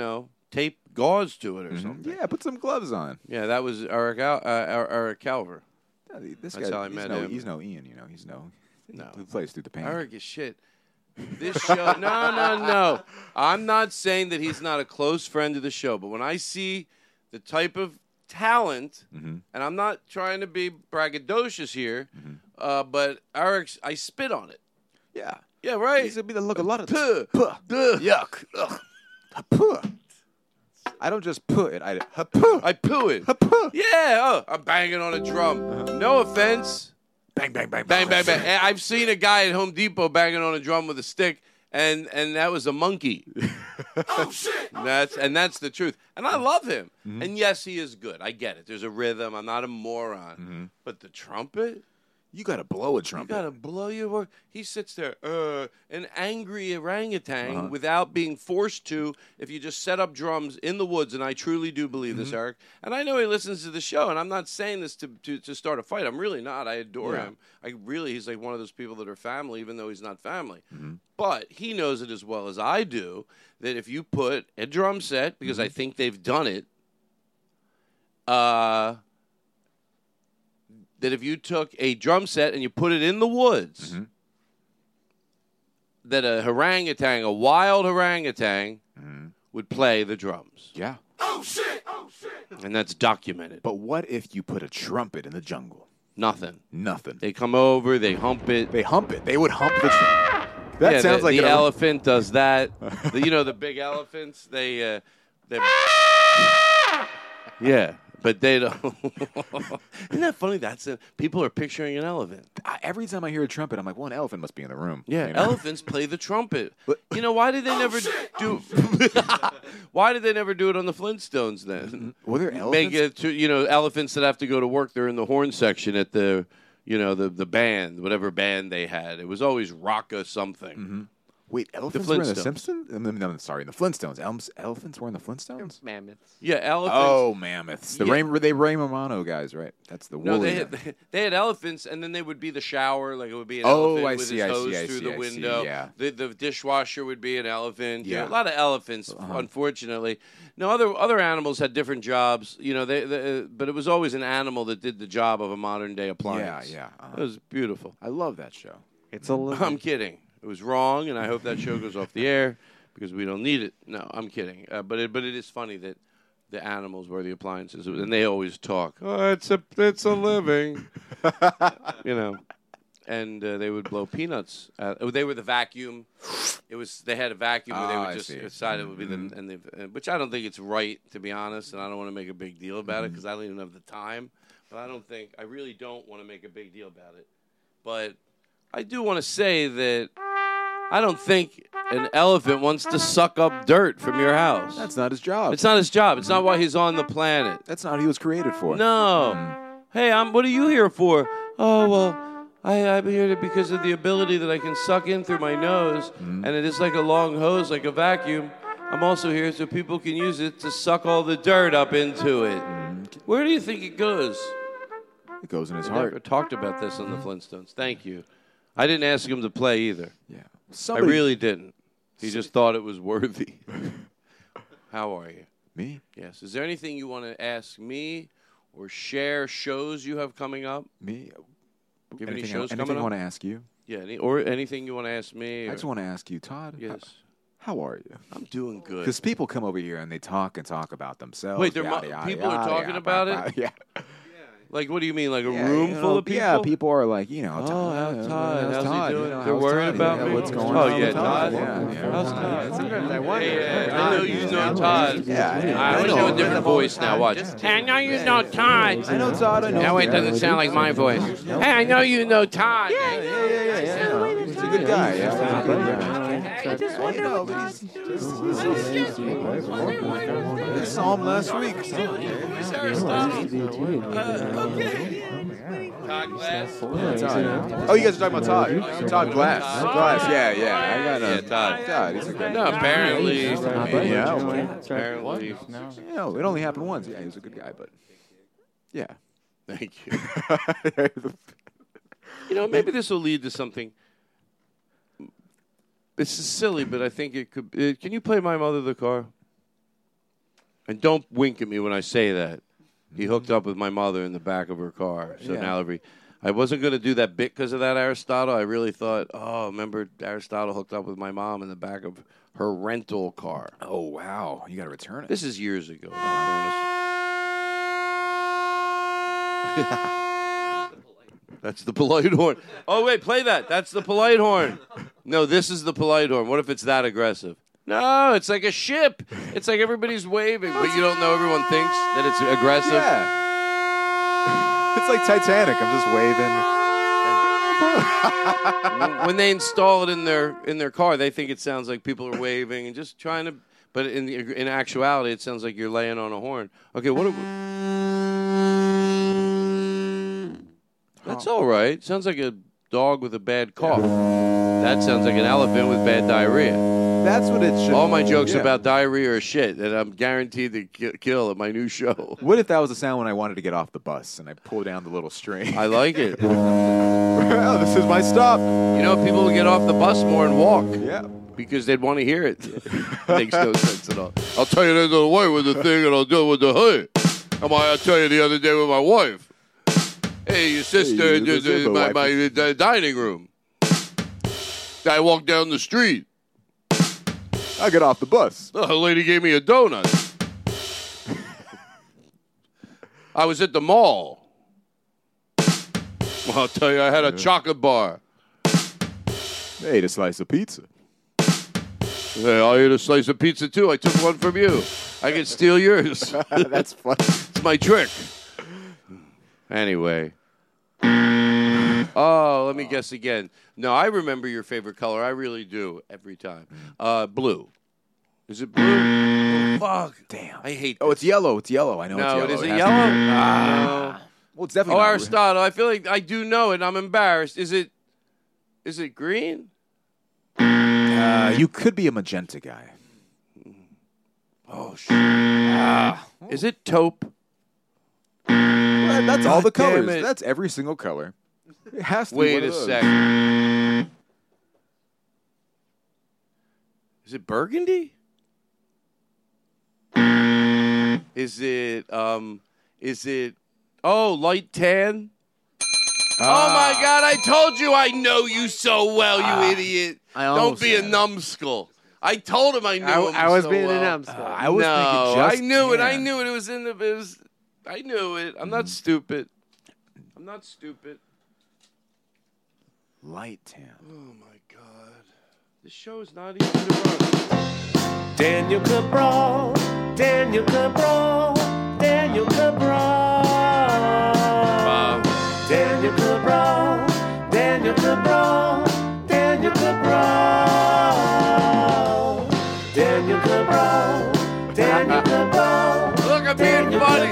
tape gauze to it or something. Yeah, put some gloves on. Yeah, that was Eric Calver. This That's guy, how I met him. He's no Ian, He plays through the pain. Eric is shit. This show, no. I'm not saying that he's not a close friend of the show, but when I see the type of talent, and I'm not trying to be braggadocious here, but Eric's, I spit on it. Yeah. Yeah, right. He's gonna be the look a lot of yuck. Ugh. I don't just put it. I poo it. Yeah. I'm banging on a drum. No offense. Bang, bang, bang, bang, bang, bang. And I've seen a guy at Home Depot banging on a drum with a stick, and that was a monkey. Oh shit! That's the truth. And I love him. And yes, he is good. I get it. There's a rhythm. I'm not a moron. But the trumpet. You gotta blow a trumpet. You gotta blow your. He sits there, an angry orangutan without being forced to. If you just set up drums in the woods, and I truly do believe this, Eric. And I know he listens to the show, and I'm not saying this to start a fight. I'm really not. I adore him. He's like one of those people that are family, even though he's not family. But he knows it as well as I do that if you put a drum set, because I think they've done it, that if you took a drum set and you put it in the woods, that a wild orangutan, would play the drums. Yeah. Oh, shit! And that's documented. But what if you put a trumpet in the jungle? Nothing. They come over, they hump it. They would hump the trumpet. That sounds like the elephant does that. The big elephants, they yeah. But they don't. Isn't that funny? People are picturing an elephant. Every time I hear a trumpet, I'm like, well, an elephant must be in the room. Yeah, elephants play the trumpet. Why did they never do? Why did they never do it on the Flintstones then? Were there elephants? Elephants that have to go to work. They're in the horn section at the band, whatever band they had. It was always Rocka something. Wait, elephants were in the Simpsons? No, sorry, in the Flintstones. Elephants were in the Flintstones? Mammoths. Yeah, elephants. Oh, mammoths. The Ray Romano guys, right? That's the woolly. No, they had elephants, and then they would be the shower, like it would be an elephant with his hose through the window. Yeah. The dishwasher would be an elephant. Yeah, a lot of elephants, unfortunately. No, other animals had different jobs. But it was always an animal that did the job of a modern day appliance. Yeah. It was beautiful. I love that show. It's a living. I'm kidding. It was wrong, and I hope that show goes off the air because we don't need it. No, I'm kidding. But it is funny that the animals were the appliances, and they always talk. Oh, it's a living, And they would blow peanuts. They were the vacuum. They had a vacuum where they would just decide it would be which I don't think it's right, to be honest, and I don't want to make a big deal about it because I don't even have the time. But I really don't want to make a big deal about it. But I do want to say that I don't think an elephant wants to suck up dirt from your house. That's not his job. It's not his job. It's not why he's on the planet. That's not what he was created for. No. Hey, what are you here for? Oh, well, I'm here because of the ability that I can suck in through my nose, and it is like a long hose, like a vacuum. I'm also here so people can use it to suck all the dirt up into it. Where do you think it goes? It goes in his I heart. never talked about this on the Flintstones. Thank you. I didn't ask him to play either. Yeah. I really didn't. He just thought it was worthy. How are you? Me? Yes. Is there anything you want to ask me or share shows you have coming up? Me? Do you have any Anything shows anything coming I up? want to ask you? Yeah, or anything you want to ask me? I just want to ask you, Todd. Yes. How are you? I'm doing good. Because people come over here and they talk about themselves. Wait, yada, yada, people yada, are talking yada, about yada, it? Yeah. Like, what do you mean? Like a room full of people? Yeah, people are like, Todd, how's Todd? He doing? They're how's worried Todd? about Yeah, me? what's going Oh, on? yeah, Todd. How's Todd? Sometimes I wonder. Hey, I know you know Todd. Yeah, I wish I had a different voice now. Watch. Hey, I know you know Todd. I know Todd. I know. Now it doesn't sound like my voice. Hey, I know you know Todd. Yeah. He's a good guy. Yeah, he's a good guy. I just wonder. I saw him last week. Todd Glass. Oh, you guys are talking about Todd. Todd Glass. Glass. Yeah. I got Yeah, Todd. Todd. He's a good No, apparently. Apparently. Apparently. It only happened once. Yeah, he was a good guy, but yeah. Thank you. Maybe this will lead to something. This is silly, but I think it could. Can you play My Mother the Car? And don't wink at me when I say that. He hooked up with my mother in the back of her car. So now I wasn't going to do that bit because of that, Aristotle. I really thought, remember Aristotle hooked up with my mom in the back of her rental car. Oh, wow. You got to return it. This is years ago. That's the polite horn. Oh, wait, play that. That's the polite horn. No, this is the polite horn. What if it's that aggressive? No, it's like a ship. It's like everybody's waving, but you don't know everyone thinks that it's aggressive. Yeah. It's like Titanic. I'm just waving. When they install it in their car, they think it sounds like people are waving and just trying to. But in actuality, it sounds like you're laying on a horn. Okay, what? That's all right. Sounds like a dog with a bad cough. That sounds like an elephant with bad diarrhea. That's what it should. All my jokes about diarrhea are shit that I'm guaranteed to kill at my new show. What if that was the sound when I wanted to get off the bus and I pull down the little string? I like it. Well, this is my stop. You know, people will get off the bus more and walk. Yeah. Because they'd want to hear it. Makes no sense at all. I'll tell you the other way with the thing and I'll do it with the hood. I'll tell you the other day with my wife. Hey, your sister in my dining room. I walked down the street. I get off the bus. The lady gave me a donut. I was at the mall. Well, I'll tell you, I had a chocolate bar. I ate a slice of pizza. Hey, I ate a slice of pizza, too. I took one from you. I can steal yours. That's fun. It's my trick. Anyway. Oh, let me guess again. No, I remember your favorite color. I really do every time. Blue. Is it blue? Oh, fuck. Damn. I hate this. Oh, it's yellow. It's yellow. I know it's yellow. No, is it has yellow? to be. No. Well, it's definitely Oh, not. Aristotle, I feel like I do know it. I'm embarrassed. Is it green? You could be a magenta guy. Oh, shit. Is it taupe? Well, that's all the damn colors. it. That's every single color. It has to be Wait one a of those. second. Is it burgundy? Is it light tan? Oh my God, I told you I know you so well, you idiot. Don't be a numbskull. I told him I knew him I was so being well. a numbskull. I was thinking just I knew it. tan. I knew it. It was in the I knew it. I'm not stupid. I'm not stupid. Light tan. Oh my God. This show is not easy to run. Daniel Cabral, Daniel Cabral, Daniel Cabral. Daniel Cabral, Daniel Cabral, Daniel Cabral. Daniel Cabral, Daniel Cabral. Look, I'm being funny.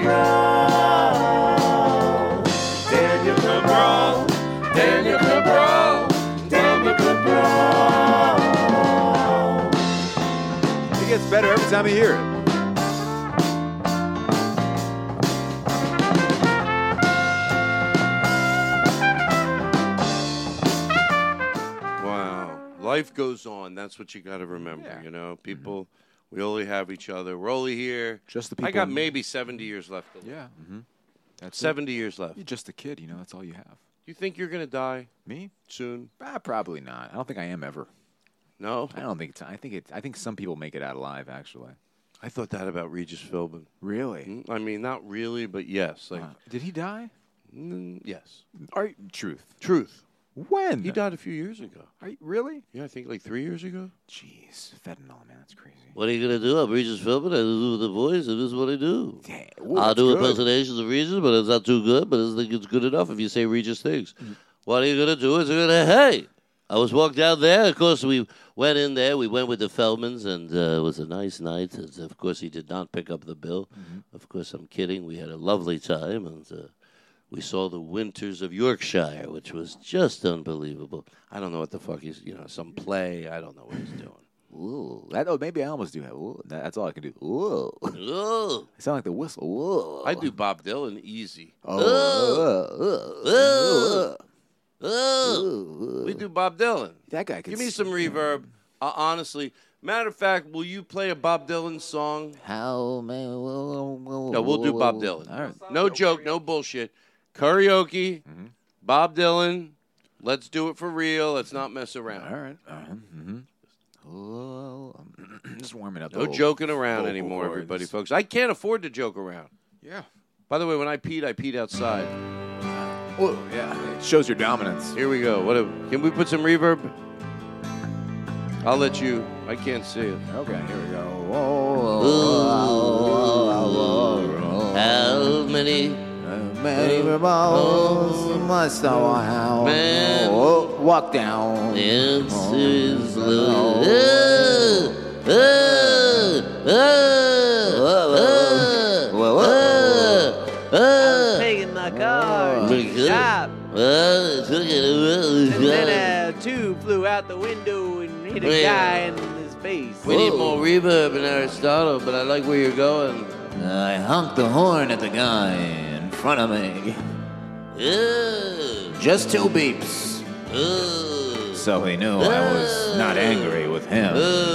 Daniel Cabral, Daniel Cabral, Daniel Cabral. It gets better every time you hear it. Wow. Life goes on. That's what you got to remember, you know? People, we only have each other. We're only here. Just the people. I got maybe 70 years left to live. Yeah. Mm-hmm. That's 70 years left. You're just a kid, you know. That's all you have. You think you're going to die Me? soon? Probably not. I don't think I am ever. No? I don't think it's. I think some people make it out alive. Actually. I thought that about Regis Philbin. Really? I mean, not really, but yes. Like, Did he die? yes. Truth. Truth. When? He died a few years ago. Really? Yeah, I think like 3 years ago. Jeez, fentanyl, man, that's crazy. What are you going to do? I'm Regis Philbin. I do the voice, and this is what I do. Ooh, I'll that's do good. impersonations of Regis, but it's not too good, but I think it's good enough if you say Regis things. What are you going to do? Is you're going to, hey, I was walked down there. Of course, we went in there. We went with the Feldmans, and it was a nice night. And of course, he did not pick up the bill. Of course, I'm kidding. We had a lovely time, and we saw the Winters of Yorkshire, which was just unbelievable. I don't know what the fuck he's, some play. I don't know what he's doing. Ooh, maybe I almost do have. Ooh, that's all I can do. Ooh, Oh, I sound like the whistle. Ooh. I do Bob Dylan easy. oh. We do Bob Dylan. That guy can Give me some reverb. Honestly, Matter of fact, will you play a Bob Dylan song? How man? No, we'll do Bob Dylan. All right. No joke, no bullshit. Karaoke, Bob Dylan. Let's do it for real. Let's not mess around. All right. Oh, I'm just warming up. No joking around anymore, everybody, folks. I can't afford to joke around. Yeah. By the way, when I peed outside. Oh, yeah. It shows your dominance. Here we go. Can we put some reverb? I'll let you. I can't see it. Okay, here we go. How many must walk down? Taking my car to the shop. And then a tube flew out the window and hit a guy in his face. We need more reverb in Aristotle, but I like where you're going. I honked the horn at the guy in front of me. Just 2 beeps. So he knew I was not angry with him.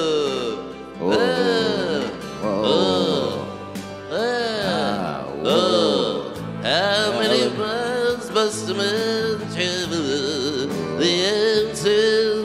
How many miles must a man travel? The answer's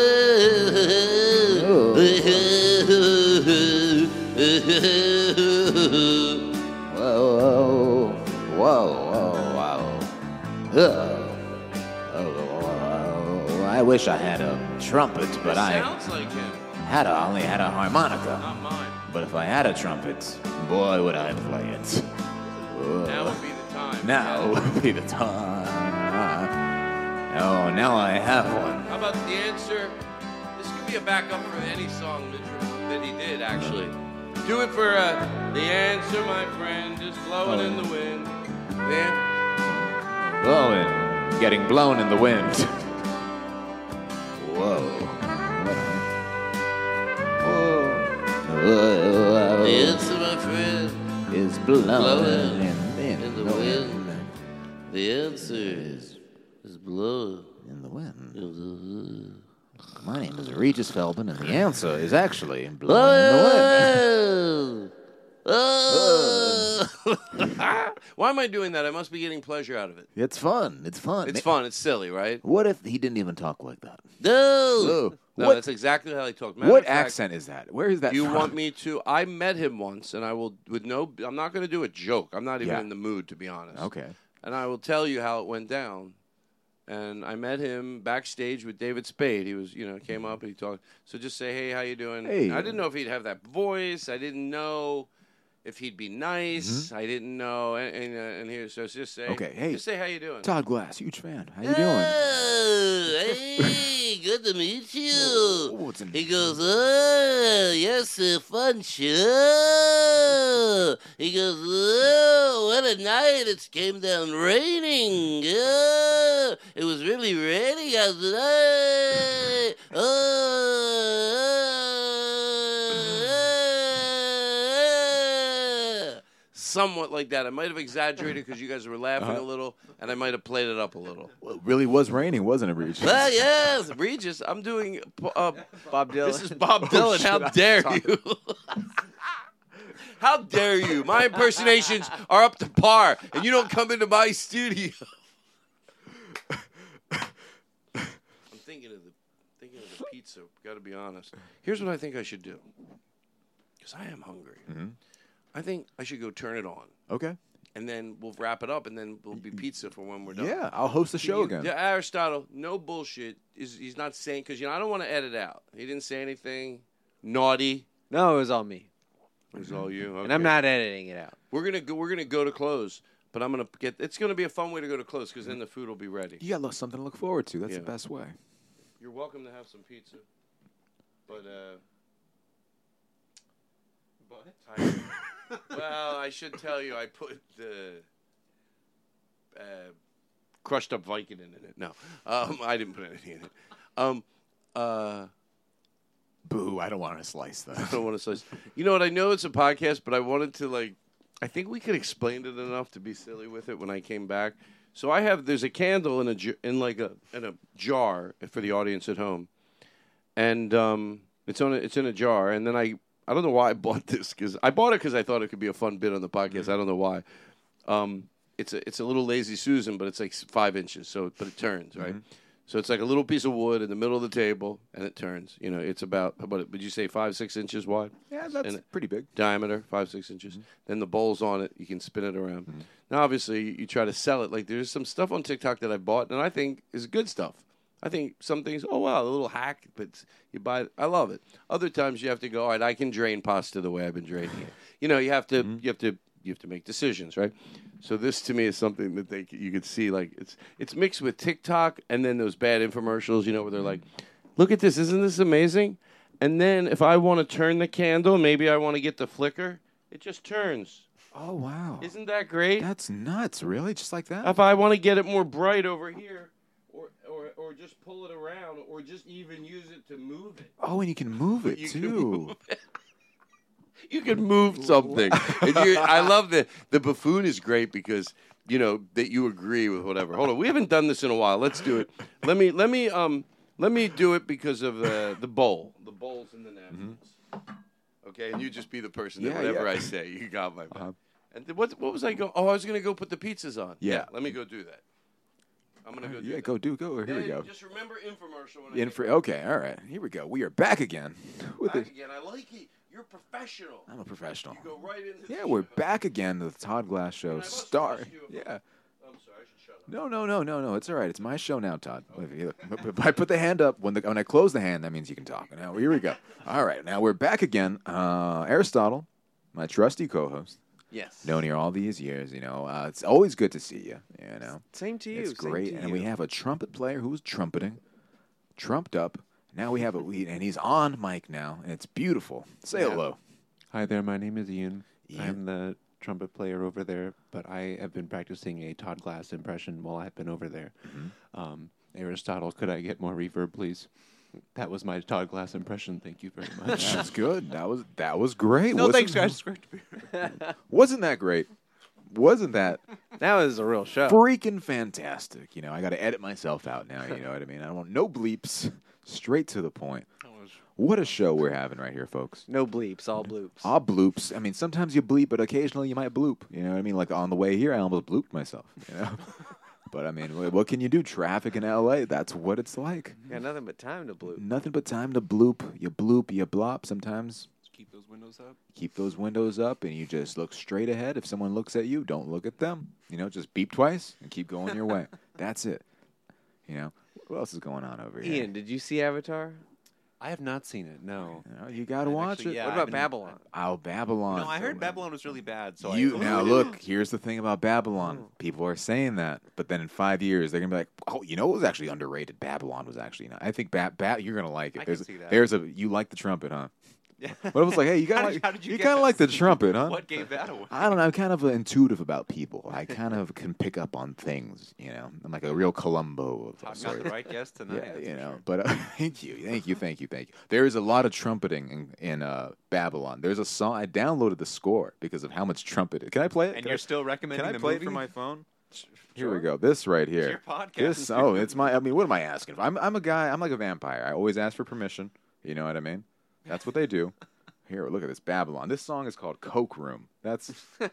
I wish I had a trumpet, but I Sounds like him. only had a harmonica. Not mine. But if I had a trumpet, boy, would I play it. Now would be the time. Now would be the time. Oh, now I have one. How about the answer? This could be a backup for any song that he did, actually. Do it for the answer, my friend, just blowing in the wind. Yeah. Blowing, getting blown in the wind. Whoa. the answer, my friend, is blowing in the wind. The answer is blowing in the wind. My name is Regis Feldman, and the answer is actually blowing in the wind. Why am I doing that? I must be getting pleasure out of it. It's fun. It's fun. It's fun. It's silly, right? What if he didn't even talk like that? No. No, that's exactly how he talked. Matter What of fact, accent is that? Where is that you from? want me to? I met him once, and I will I'm not going to do a joke. I'm not even Yeah. in the mood, to be honest. Okay. And I will tell you how it went down. And I met him backstage with David Spade. He was, came up and he talked. So just say, hey, how you doing? Hey. I didn't know if he'd have that voice. I didn't know if he'd be nice. I didn't know. And here, so just say, Okay, hey. just say how you doing. Todd Glass, huge fan. How you doing? Oh, hey, good to meet you. What's in He goes, oh, yes, a fun show. He goes, oh, what a night. It came down raining. Oh, it was really raining outside. Somewhat like that. I might have exaggerated because you guys were laughing a little, and I might have played it up a little. Well, it really was raining, wasn't it, Regis? Well, yes, Regis. I'm doing Bob Dylan. This is Bob Dylan. How dare you? How dare you? My impersonations are up to par, and you don't come into my studio. I'm thinking of the pizza. Got to be honest. Here's what I think I should do, because I am hungry. Mm-hmm. I think I should go turn it on. Okay. And then we'll wrap it up, and then we'll be pizza for when we're done. Yeah, I'll host the show again. Yeah, Aristotle, no bullshit. He's not saying, because I don't want to edit out. He didn't say anything naughty. No, it was all me. It was all you. Okay. And I'm not editing it out. We're gonna go to close, but I'm gonna get. It's gonna be a fun way to go to close because then the food will be ready. You got something to look forward to. That's the best way. You're welcome to have some pizza, but well, I should tell you, I put the crushed up Vicodin in it. No, I didn't put anything in it. Boo! I don't want to slice that. I don't want to slice. You know what? I know it's a podcast, but I wanted to I think we could explain it enough to be silly with it when I came back. So there's a candle in a jar for the audience at home, and It's in a jar, and then I don't know why I bought this because I bought it because I thought it could be a fun bit on the podcast. I don't know why. It's a little Lazy Susan, but it's like 5 inches. But it turns right. So it's like a little piece of wood in the middle of the table, and it turns. It's about would you say 5-6 inches wide? Yeah, that's pretty big. Diameter 5-6 inches. Then the bowl's on it. You can spin it around. Now, obviously, you try to sell it. Like there's some stuff on TikTok that I bought, and I think is good stuff. I think some things, oh wow, a little hack, but you buy it. I love it. Other times you have to go, all right, I can drain pasta the way I've been draining it. You have to make decisions, right? So this to me is something that you could see, like it's mixed with TikTok and then those bad infomercials, where they're like, look at this, isn't this amazing? And then if I want to turn the candle, maybe I want to get the flicker, it just turns. Oh wow! Isn't that great? That's nuts, really, just like that. If I want to get it more bright over here. Or just pull it around, or just even use it to move it. Oh, and you can move it too. You can move something. I love the buffoon is great because that you agree with whatever. Hold on, we haven't done this in a while. Let's do it. Let me do it because of the bowl. The bowls and the napkins. Okay, and you just be the person that whatever I say, you got my back. And what was I going? Oh, I was going to go put the pizzas on. Yeah, let me go do that. I'm going to go do that. Go. Here we go. Just remember infomercial. Okay, all right. Here we go. We are back again. I like it. You're a professional. I'm a professional. You go right into the we're back again to the Todd Glass Show. Star. Yeah. I'm sorry, I should shut up. No. It's all right. It's my show now, Todd. If I put the hand up, when I close the hand, that means you can talk. Now, here we go. All right, now we're back again. Aristotle, my trusty co-host. Yes. Known here all these years, it's always good to see you. Same to you. It's great, and we have a trumpet player who's trumpeting, trumped up. Now we have and he's on mic now, and it's beautiful. Say hello. Hi there, my name is Ian. I'm the trumpet player over there, but I have been practicing a Todd Glass impression while I've been over there. Aristotle, could I get more reverb, please? That was my Todd Glass impression. Thank you very much. That's good. That was great. No, thanks, guys. It's great to be here. Wasn't that great? Wasn't that? That was a real show. Freaking fantastic. I got to edit myself out now. You know what I mean? I don't want no bleeps. Straight to the point. What a show we're having right here, folks. No bleeps, all bloops. All bloops. I mean, sometimes you bleep, but occasionally you might bloop. You know what I mean? Like on the way here, I almost blooped myself. But I mean, what can you do? Traffic in L.A., that's what it's like. Got nothing but time to bloop. Nothing but time to bloop. You bloop, you blop. Sometimes keep those windows up. Keep those windows up, and you just look straight ahead. If someone looks at you, don't look at them. Just beep twice and keep going your way. That's it. What else is going on over here? Ian, did you see Avatar? I have not seen it, no. You got to watch it. Yeah, what about Babylon? Oh, Babylon. I heard Babylon was really bad. So now, look, here's the thing about Babylon. People are saying that, but then in 5 years, they're going to be like, oh, it was actually underrated. Babylon was actually not. I think you're going to like it. I can see that. You like the trumpet, huh? Yeah. But it was like, hey, you kind of like the trumpet, huh? What gave that away? I don't know. I'm kind of intuitive about people. I kind of can pick up on things. I'm like a real Columbo of I'm not the right guest tonight. Yeah, sure. But thank you. There is a lot of trumpeting in Babylon. There's a song. I downloaded the score because of how much trumpet. Can I play it? And you're still recommending the movie? Can I play it from my phone? Here we go. This right here. It's your podcast. It's my. I mean, what am I asking? I'm a guy. I'm like a vampire. I always ask for permission. You know what I mean? That's what they do. Here, look at this Babylon. This song is called Coke Room. Is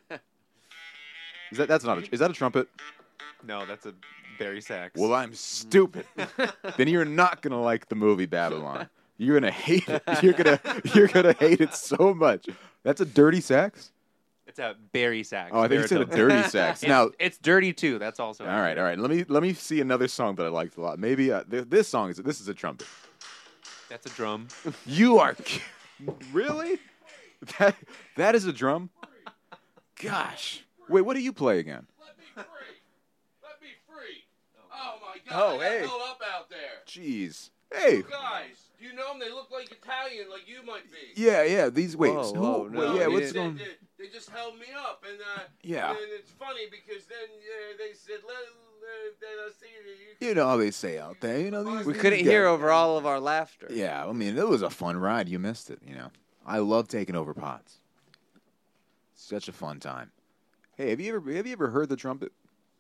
that a trumpet? No, that's a bari sax. Well, I'm stupid. Then you're not gonna like the movie Babylon. You're gonna hate it. You're gonna hate it so much. That's a dirty sax? It's a bari sax. Oh, I think you said a dirty sax. Now it's dirty too. That's also all right. Let me see another song that I liked a lot. Maybe this is a trumpet. That's a drum. You are really? That is a drum? Gosh. Wait, what do you play again? Let me free. Oh my God! Oh, hey. Held up out there. Jeez. Hey. You guys, do you know them? They look like Italian, like you might be. Yeah. These wait. Whoa, no. Yeah. What's going? They just held me up, and yeah. And it's funny because then they said, "Let's see you." You know how they say out there. We couldn't hear over all of our laughter. Yeah, I mean, it was a fun ride. You missed it. I love taking over pots. Such a fun time. Hey, have you ever heard the trumpet?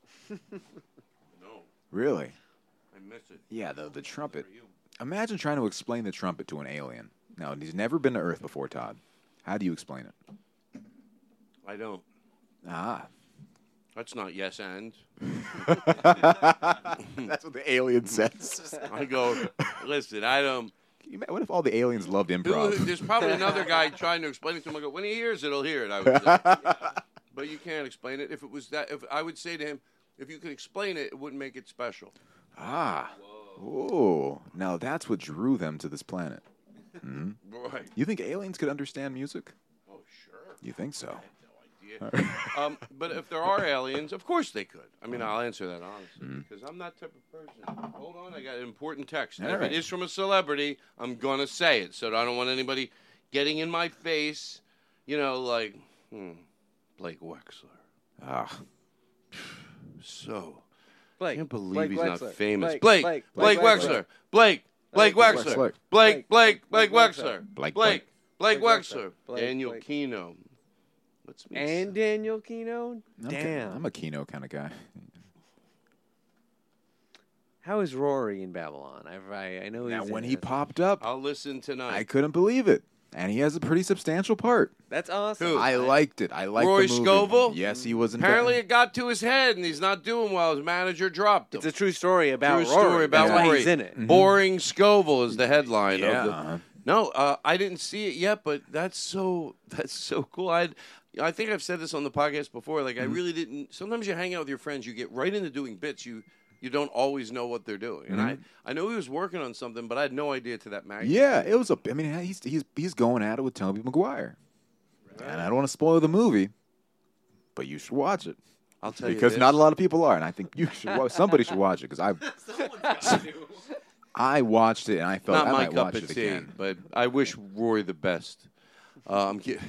No. Really? I miss it. Yeah, the trumpet. Imagine trying to explain the trumpet to an alien. Now, he's never been to Earth before, Todd. How do you explain it? I don't. Ah. That's not yes and. That's what the alien says. I go, listen, I don't. What if all the aliens loved improv? There's probably another guy trying to explain it to him. I go, when he hears it, he'll hear it. I would say. But you can't explain it. If it was that, if I would say to him, if you could explain it, it wouldn't make it special. Ah. Whoa. Now that's what drew them to this planet. Mm-hmm. Right. You think aliens could understand music? Oh, sure. You think so? But if there are aliens, of course they could. I mean, I'll answer that honestly because I'm that type of person. Hold on, I got an important text. All If right. it is from a celebrity, I'm gonna say it. So I don't want anybody getting in my face. You know, like Blake Wexler. Ah. So Blake. I can't believe Blake he's Wexler. not famous. Blake Blake Wexler. Blake Wexler. Blake Wexler. Blake Wexler. Daniel Kino. And Daniel Kino? Damn. I'm a Kino kind of guy. How is Rory in Babylon? I know Now, he's when in he it. popped up, I'll listen tonight. I couldn't believe it. And he has a pretty substantial part. That's awesome. Who? I liked it. I liked Roy the movie. Scovel? Yes, he was in Apparently it got to his head, and he's not doing well. His manager dropped him. It's a true story about True Rory. story about That's why Rory. he's in it. Boring Scovel is the headline. Yeah. Of the, no, I didn't see it yet, but that's so cool. I think I've said this on the podcast before. Like I really didn't. Sometimes you hang out with your friends, you get right into doing bits. You don't always know what they're doing. And I know he was working on something, but I had no idea to that magnitude. Yeah, it was a. I mean, he's going at it with Tobey Maguire, and I don't want to spoil the movie, but you should watch it. I'll tell you because this. not a lot of people are, and I think you should. Somebody should watch it because I watched it and I felt Not I my might cup watch of it tea, again. but I wish Rory the best. I'm kidding.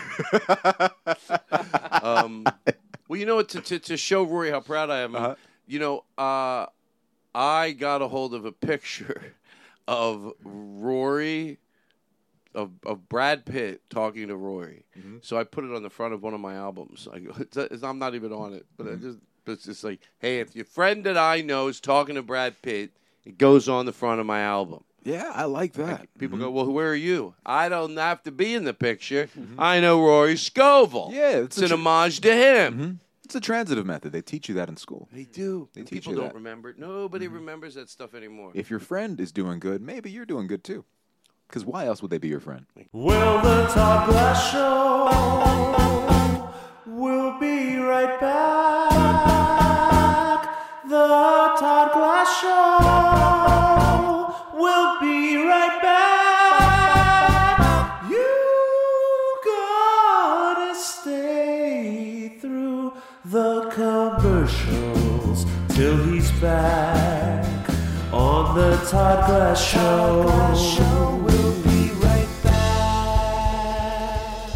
Well, you know what? To show Rory how proud I am, you know, I got a hold of a picture of Rory, of Brad Pitt talking to Rory. So I put it on the front of one of my albums. I'm not even on it, but it's just like, hey, if your friend that I know is talking to Brad Pitt, it goes on the front of my album. Yeah, I like that. People go, well, where are you? I don't have to be in the picture. I know Rory Scovel. Yeah, it's an homage to him. It's a transitive method. They teach you that in school. They do. They And teach people you don't that. remember it. Nobody remembers that stuff anymore. If your friend is doing good, maybe you're doing good too. Because why else would they be your friend? Well, the Todd Glass Show will be right back. The Todd Glass Show will be right back. You gotta stay through the commercials till he's back on the Todd Glass Show. We'll be right back.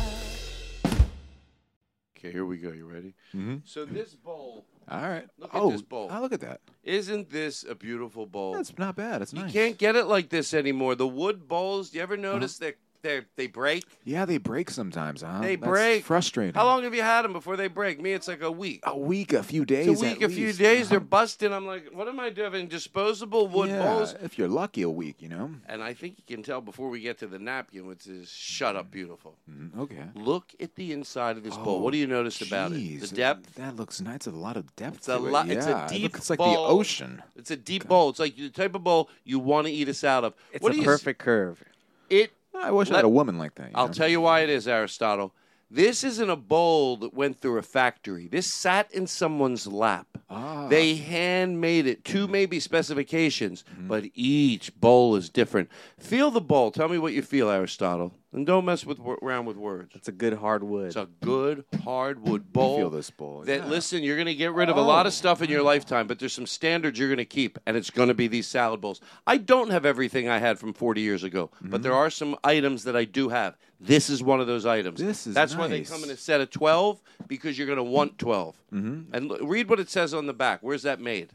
Okay, here we go. You ready? So this bowl. All right. Look at this bowl. Oh, look at that. Isn't this a beautiful bowl? That's not bad. It's You nice. can't get it like this anymore. The wood bowls, do you ever notice that they break? Yeah, they break sometimes, huh? They That's break. frustrating. How long have you had them before they break? Me, it's like a week. A week, a few days. It's a week, at a few least. days. They're busting. I'm like, what am I doing? Disposable wood Yeah, bowls? if you're lucky, a week, you know? And I think you can tell before we get to the napkin, which is shut up beautiful. Okay. Look at the inside of this bowl. What do you notice about it? Jeez, The depth? That looks nice. It's a lot of depth. It's a to it. lot. Yeah, It's a it deep looks like bowl. the ocean. It's a deep bowl. It's like the type of bowl you want to eat us out of. It's What a do you perfect curve. It. I wish I had a woman like that. I'll tell you why it is, Aristotle. This isn't a bowl that went through a factory. This sat in someone's lap. They handmade it to maybe specifications, but each bowl is different. Feel the bowl. Tell me what you feel, Aristotle. And don't mess around with words. It's a good hardwood. It's a good hardwood bowl. feel this bowl. That, yeah. listen, you're going to get rid of a lot of stuff in your lifetime, but there's some standards you're going to keep, and it's going to be these salad bowls. I don't have everything I had from 40 years ago, but there are some items that I do have. This is one of those items. That's why they nice. come in a set of 12, because you're going to want 12. And read what it says on the back. Where's that made?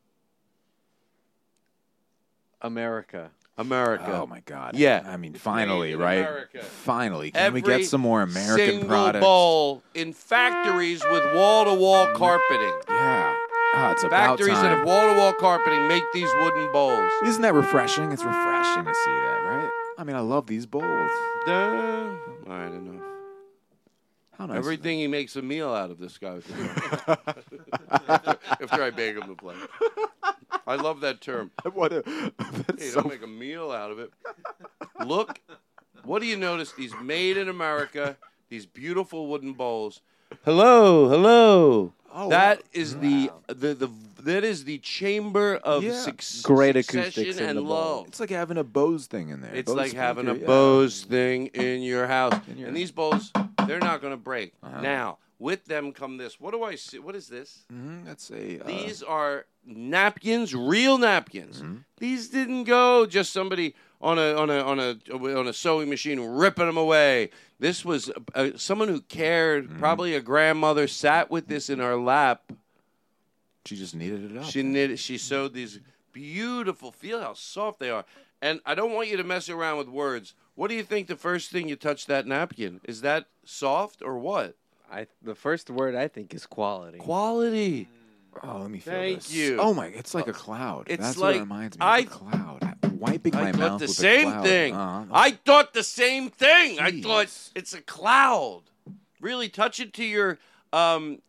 America. America. Oh my God! Yeah. I mean, It's finally, made in right? America. Finally, can Every we get some more American single products? bowl in factories with wall-to-wall carpeting. Yeah. Oh, it's about Factories that time. have wall-to-wall carpeting make these wooden bowls. Isn't that refreshing? It's refreshing to see that, right? I mean, I love these bowls. All right, enough. How nice. Everything he makes a meal out of, this guy. After I beg him to play. I love that term. Hey, don't make a meal out of it. Look, what do you notice? These made in America, these beautiful wooden bowls. Hello, hello. Oh, that is that is the chamber of Great succession acoustics in and the bowl. love. It's like having a Bose thing in there. It's Bose like having a speaker, Bose thing in your house. And these bowls, they're not going to break. Now, with them come this. What do I see? What is this? That's a. These are napkins, real napkins. These didn't go just somebody on a sewing machine ripping them away. This was someone who cared. Probably a grandmother sat with this in her lap. She just knitted it up. She sewed these beautiful. Feel how soft they are. And I don't want you to mess around with words. What do you think the first thing you touch that napkin? Is that soft or what? The first word I think is quality. Quality. Oh, let me feel Thank this. you. Oh my! It's like a cloud. It's That's like what it reminds me of a cloud. Wiping my I thought mouth the with same a cloud. thing. I thought the same thing. I thought it's a cloud. Really touch it to your doesn't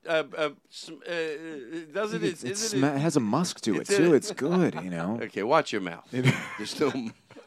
it? It has a musk to it too. It's good, you know. Okay, watch your mouth. There's no.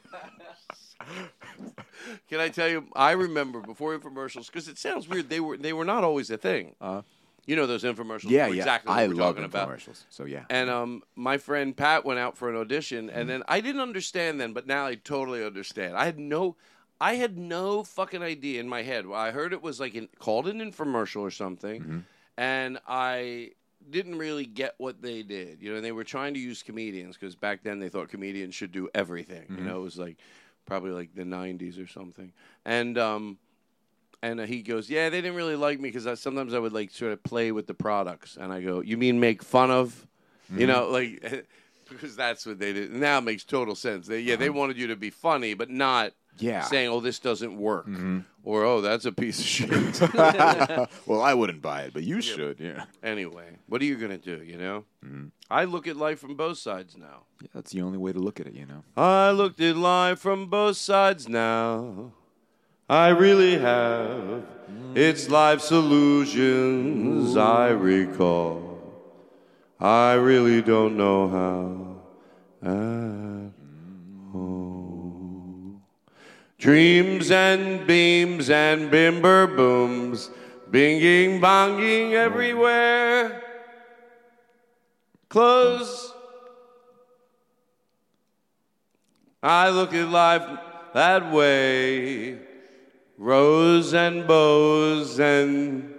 Can I tell you? I remember before infomercials because it sounds weird. They were not always a thing. You know those infomercials? Yeah, were yeah. Exactly what I we're love talking infomercials. About. So yeah. And my friend Pat went out for an audition, and then I didn't understand then, but now I totally understand. I had no fucking idea in my head. Well, I heard it was like called an infomercial or something, and I didn't really get what they did. You know, they were trying to use comedians because back then they thought comedians should do everything. You know, it was like probably like the 90s or something. And he goes, yeah, they didn't really like me because sometimes I would like sort of play with the products. And I go, you mean make fun of? You know, like, because that's what they did. Now it makes total sense. They wanted you to be funny, but not saying, oh, this doesn't work. Or, oh, that's a piece of shit. Well, I wouldn't buy it, but you should, yeah. Anyway, what are you going to do, you know? I look at life from both sides now. Yeah, that's the only way to look at it, you know. I looked at life from both sides now. I really have. It's life's illusions I recall. I really don't know how at all. Dreams and beams and bimber booms, binging bonging everywhere. Close. I look at life that way. Rows and bows and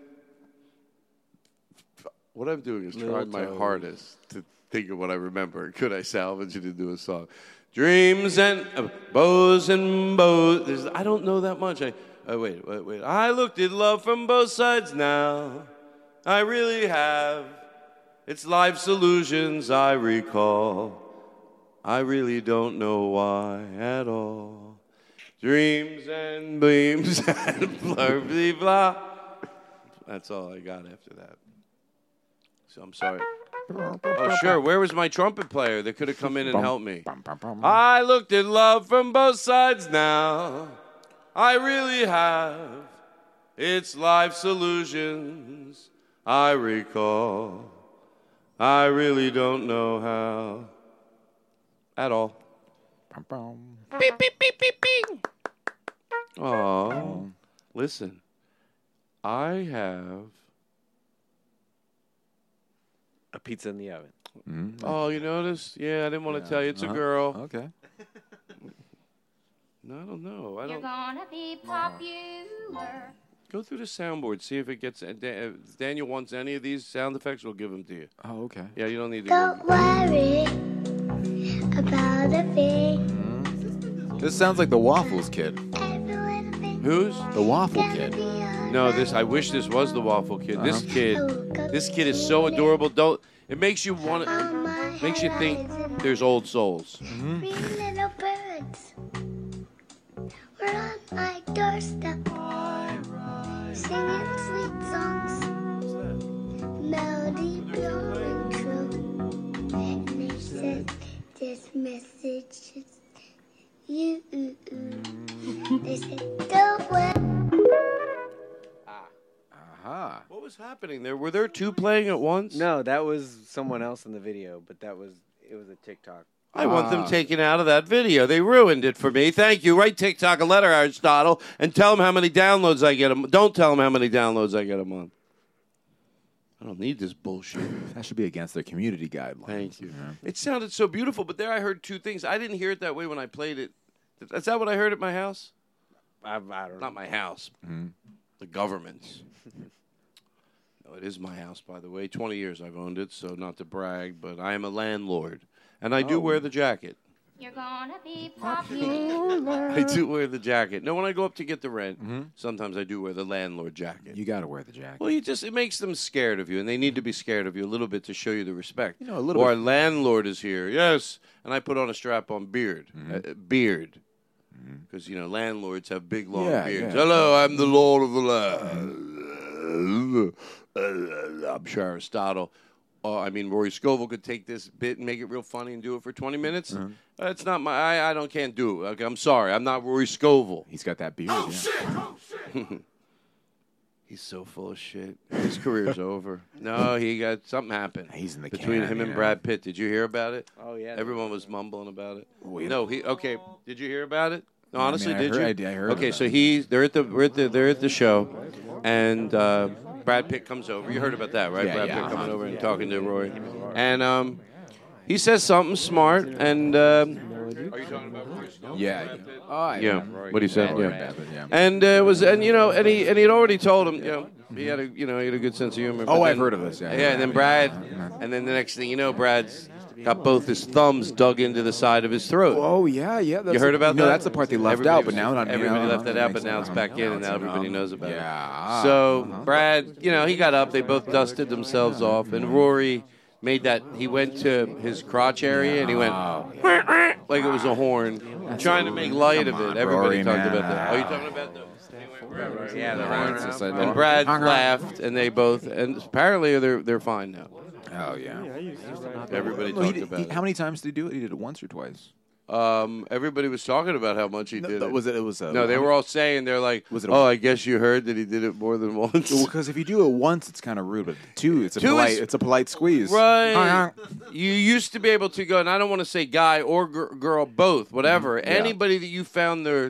what I'm doing is trying my hardest to think of what I remember. Could I salvage it into a song? Dreams and bows and bows. I don't know that much. Wait. I looked at love from both sides now. I really have. It's life's illusions I recall. I really don't know why at all. Dreams and beams and blah, blah, blah. That's all I got after that. So I'm sorry. Oh, sure. Where was my trumpet player that could have come in and helped me? I looked at love from both sides now. I really have. It's life's illusions I recall. I really don't know how at all. Beep, beep, beep, beep, beep. Oh, listen, I have a pizza in the oven. Oh, you noticed? Yeah, I didn't want to tell you. It's a girl. Okay. No, I don't know. You're gonna be popular. Go through the soundboard. See if it gets. If Daniel wants any of these sound effects, we'll give them to you. Oh, okay. Yeah, you don't need to. Don't worry about a thing. This sounds like the Waffles Kid. Who's? The Waffle Kid. No, I wish this was the Waffle Kid. This kid is so adorable. It makes you want it. Makes you think there's old souls. Three little birds were on my doorstep, singing sweet songs, melody blowing true. And they said, "This message is you." was happening there? Were there two playing at once? No, that was someone else in the video, but it was a TikTok. I want them taken out of that video. They ruined it for me. Thank you. Write TikTok a letter, Aristotle, and tell them how many downloads I get. Don't tell them how many downloads I get a month. I don't need this bullshit. That should be against their community guidelines. Thank you. Yeah. It sounded so beautiful, but there I heard two things. I didn't hear it that way when I played it. Is that what I heard at my house? I don't know. Not my house. Mm-hmm. The government's. No, it is my house, by the way. 20 years I've owned it, so not to brag, but I am a landlord. And I do wear the jacket. You're gonna be popular. I do wear the jacket. No, when I go up to get the rent, sometimes I do wear the landlord jacket. You got to wear the jacket. Well, it makes them scared of you, and they need to be scared of you a little bit to show you the respect. You know, a little or bit. Our landlord is here, yes, and I put on a strap-on beard. Because, landlords have big, long beards. Yeah. Hello, I'm the lord of the land. I'm sure Aristotle. Rory Scovel could take this bit and make it real funny and do it for 20 minutes. It's not my. Can't do it. Okay, I'm sorry. I'm not Rory Scovel. He's got that beard. Oh shit! He's so full of shit. His career's over. No, he got something happened. He's in the between him and Brad Pitt. Did you hear about it? Oh yeah. Everyone was mumbling about it. Wait. No, okay. Did you hear about it? No, honestly, did you? I heard. Okay, so they're at the show, and Brad Pitt comes over. You heard about that, right? Yeah, Brad yeah. Pitt coming over and talking to Roy, and he says something smart, and are you talking about Roy Scovel? Yeah. Yeah. What he said. Yeah. Yeah. And it was, and he had already told him, he had a good sense of humor. Oh, but I've then- heard of this. Yeah. and then Brad, and then the next thing you know, Brad's got both his thumbs dug into the side of his throat. Oh yeah. You heard about that? No, that's the part they left out, but now everybody left that out, but now it's back in, and now everybody knows about it. So Brad, he got up. They both dusted themselves off, and Rory made that. He went to his crotch area, and he went like it was a horn, trying to make light of it. Everybody talked about that. Are you talking about the? Yeah, the horn. And Brad laughed, and they both, and apparently they're fine now. Oh yeah. Everybody talked about it. How many times did he do it? He did it once or twice. Everybody was talking about how much he did it. Was it? It was. No, they were all saying, they're like, I guess you heard that he did it more than once. Well, because if you do it once, it's kind of rude, but two, it's a polite squeeze. Right. You used to be able to go, and I don't want to say guy or girl, both, whatever. Yeah. Anybody that you found their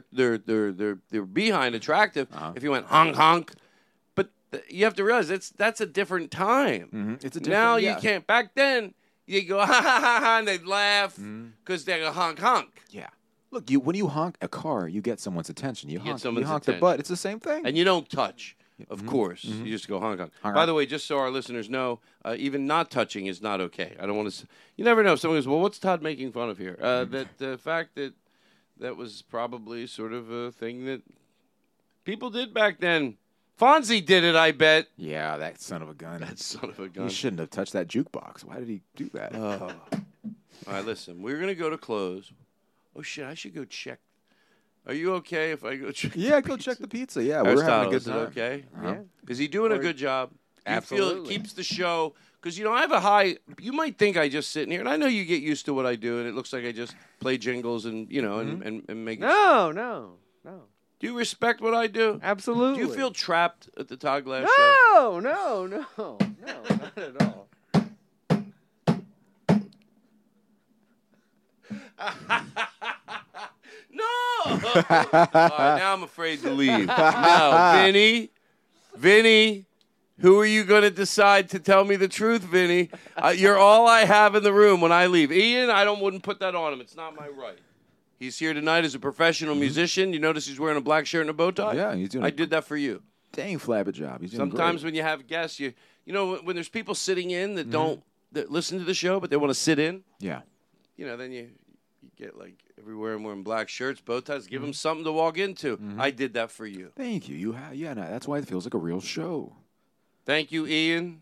behind attractive, if you went honk honk, but you have to realize that's a different time. It's a different. Now you can't. Back then, you go ha ha ha ha, and they'd laugh because they go honk honk. Yeah. Look, when you honk a car, you get someone's attention. You honk someone's the attention. butt. It's the same thing. And you don't touch, of course. You just go honk honk. By the way, just so our listeners know, even not touching is not okay. I don't want to. You never know. Someone goes, "Well, what's Todd making fun of here?" That the fact that was probably sort of a thing that people did back then. Fonzie did it, I bet. Yeah, that son of a gun. That son of a gun. He shouldn't have touched that jukebox. Why did he do that? All right, listen. We're gonna go to close. Oh shit! I should go check. Are you okay if I go check? Yeah, go check the pizza. Yeah, we're having a good Is it time. okay? Yeah. Is he doing a good job? You feel it Absolutely. keeps the show because I have a high. You might think I just sit in here, and I know you get used to what I do, and it looks like I just play jingles and and make. No. Do you respect what I do? Absolutely. Do you feel trapped at the Todd Glass show? No, not at all. No. All right, now I'm afraid to leave. Now, Vinny, who are you going to decide to tell me the truth, Vinny? You're all I have in the room when I leave. Ian, wouldn't put that on him. It's not my right. He's here tonight as a professional musician. You notice he's wearing a black shirt and a bow tie? Yeah, he's doing I did that for you. Dang flabby job. He's doing Sometimes great. when you have guests, you know when there's people sitting in that that listen to the show, but they want to sit in. Yeah. Then you get like everywhere and wearing black shirts, bow ties. Give them something to walk into. I did that for you. Thank you. No, that's why it feels like a real show. Thank you, Ian.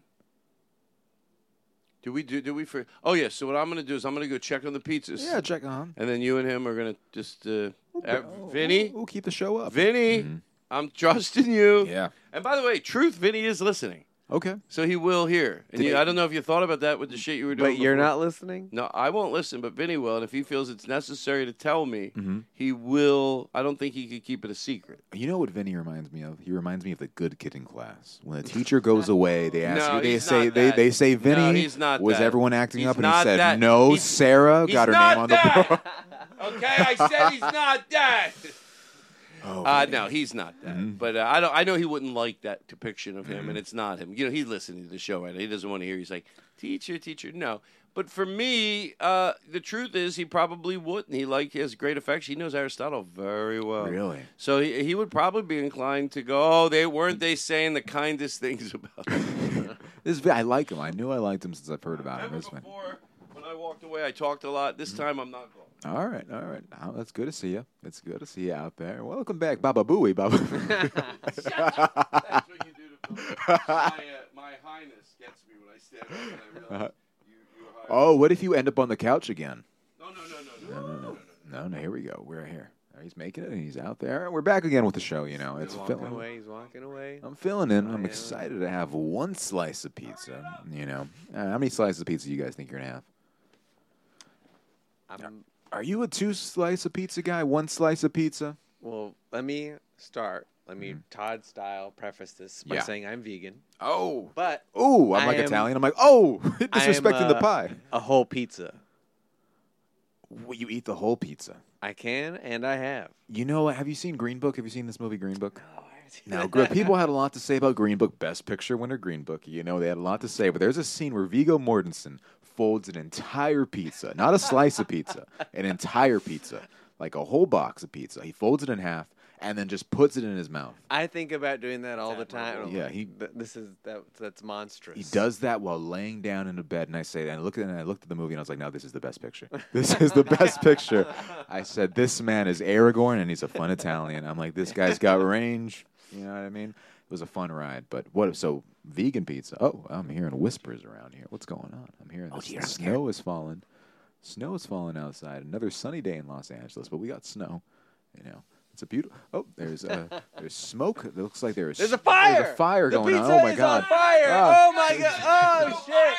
Do we for? Oh yeah. So what I'm gonna do is I'm gonna go check on the pizzas. Yeah, check on. And then you and him are gonna just Vinny. We'll keep the show up. Vinny, I'm trusting you. Yeah. And by the way, Vinny is listening. Okay. So he will hear. And Did I don't know if you thought about that with the shit you were doing. But you're before. not listening? No, I won't listen, but Vinny will. And if he feels it's necessary to tell me, Mm-hmm. he will. I don't think he could keep it a secret. You know what Vinny reminds me of? He reminds me of the good kid in class. When the teacher goes away, they ask No, you. They he's say not they, that. they say No, Vinny. he's not was that. everyone acting He's up? And he not said that. no. He's- Sarah he's got her not name on the that. board. Okay, I said he's not that. Oh, No, he's not that. Mm-hmm. But I know he wouldn't like that depiction of him, and it's not him. You know, he's listening to the show right now. He doesn't want to hear. He's like, teacher. No. But for me, the truth is he probably wouldn't. He has great affection. He knows Aristotle very well. Really? So he would probably be inclined to go, oh, weren't they saying the kindest things about him? I like him. I knew I liked him since I've heard about him. This man. Before, when I walked away, I talked a lot. This time, I'm not going. All right. Oh, that's good to see you. It's good to see you out there. Welcome back, Baba Booey, Baba. That's what you do to my highness gets me when I stand up and I realize you are high. Oh, what if you end up on the couch again? No. No, here we go. We're here. He's making it, and he's out there. We're back again with the show, you know. It's He's walking away. I'm feeling it. I'm excited to have one slice of pizza, you know. How many slices of pizza do you guys think you're going to have? Are you a 2-slice of pizza guy? 1 slice of pizza? Well, let me start. Let me Todd style preface this by saying I'm vegan. Oh. But I'm like Italian. I'm like, disrespecting the pie. A whole pizza. Well, you eat the whole pizza. I can, and I have. You know, have you seen Green Book? Have you seen this movie, Green Book? No, I haven't seen it. People had a lot to say about Green Book. Best Picture winner, Green Book. You know, they had a lot to say. But there's a scene where Viggo Mortensen folds an entire pizza, not a slice of pizza, an entire pizza, like a whole box of pizza. He folds it in half and then just puts it in his mouth. I think about doing that all the time. Yeah, that's monstrous. He does that while laying down in a bed, and I say that. And I looked at the movie, and I was like, "No, this is the best picture. This is the best picture." I said, "This man is Aragorn, and he's a fun Italian." I'm like, "This guy's got range." You know what I mean? It was a fun ride. But what? So vegan pizza. Oh, I'm hearing whispers around here. What's going on? I'm hearing the snow is falling. Snow is falling outside. Another sunny day in Los Angeles, but we got snow. You know. It's a beautiful. Oh, there's smoke. It looks like there's a fire. There's a fire the going on. pizza Oh my is god! On fire! Oh my god! Oh shit!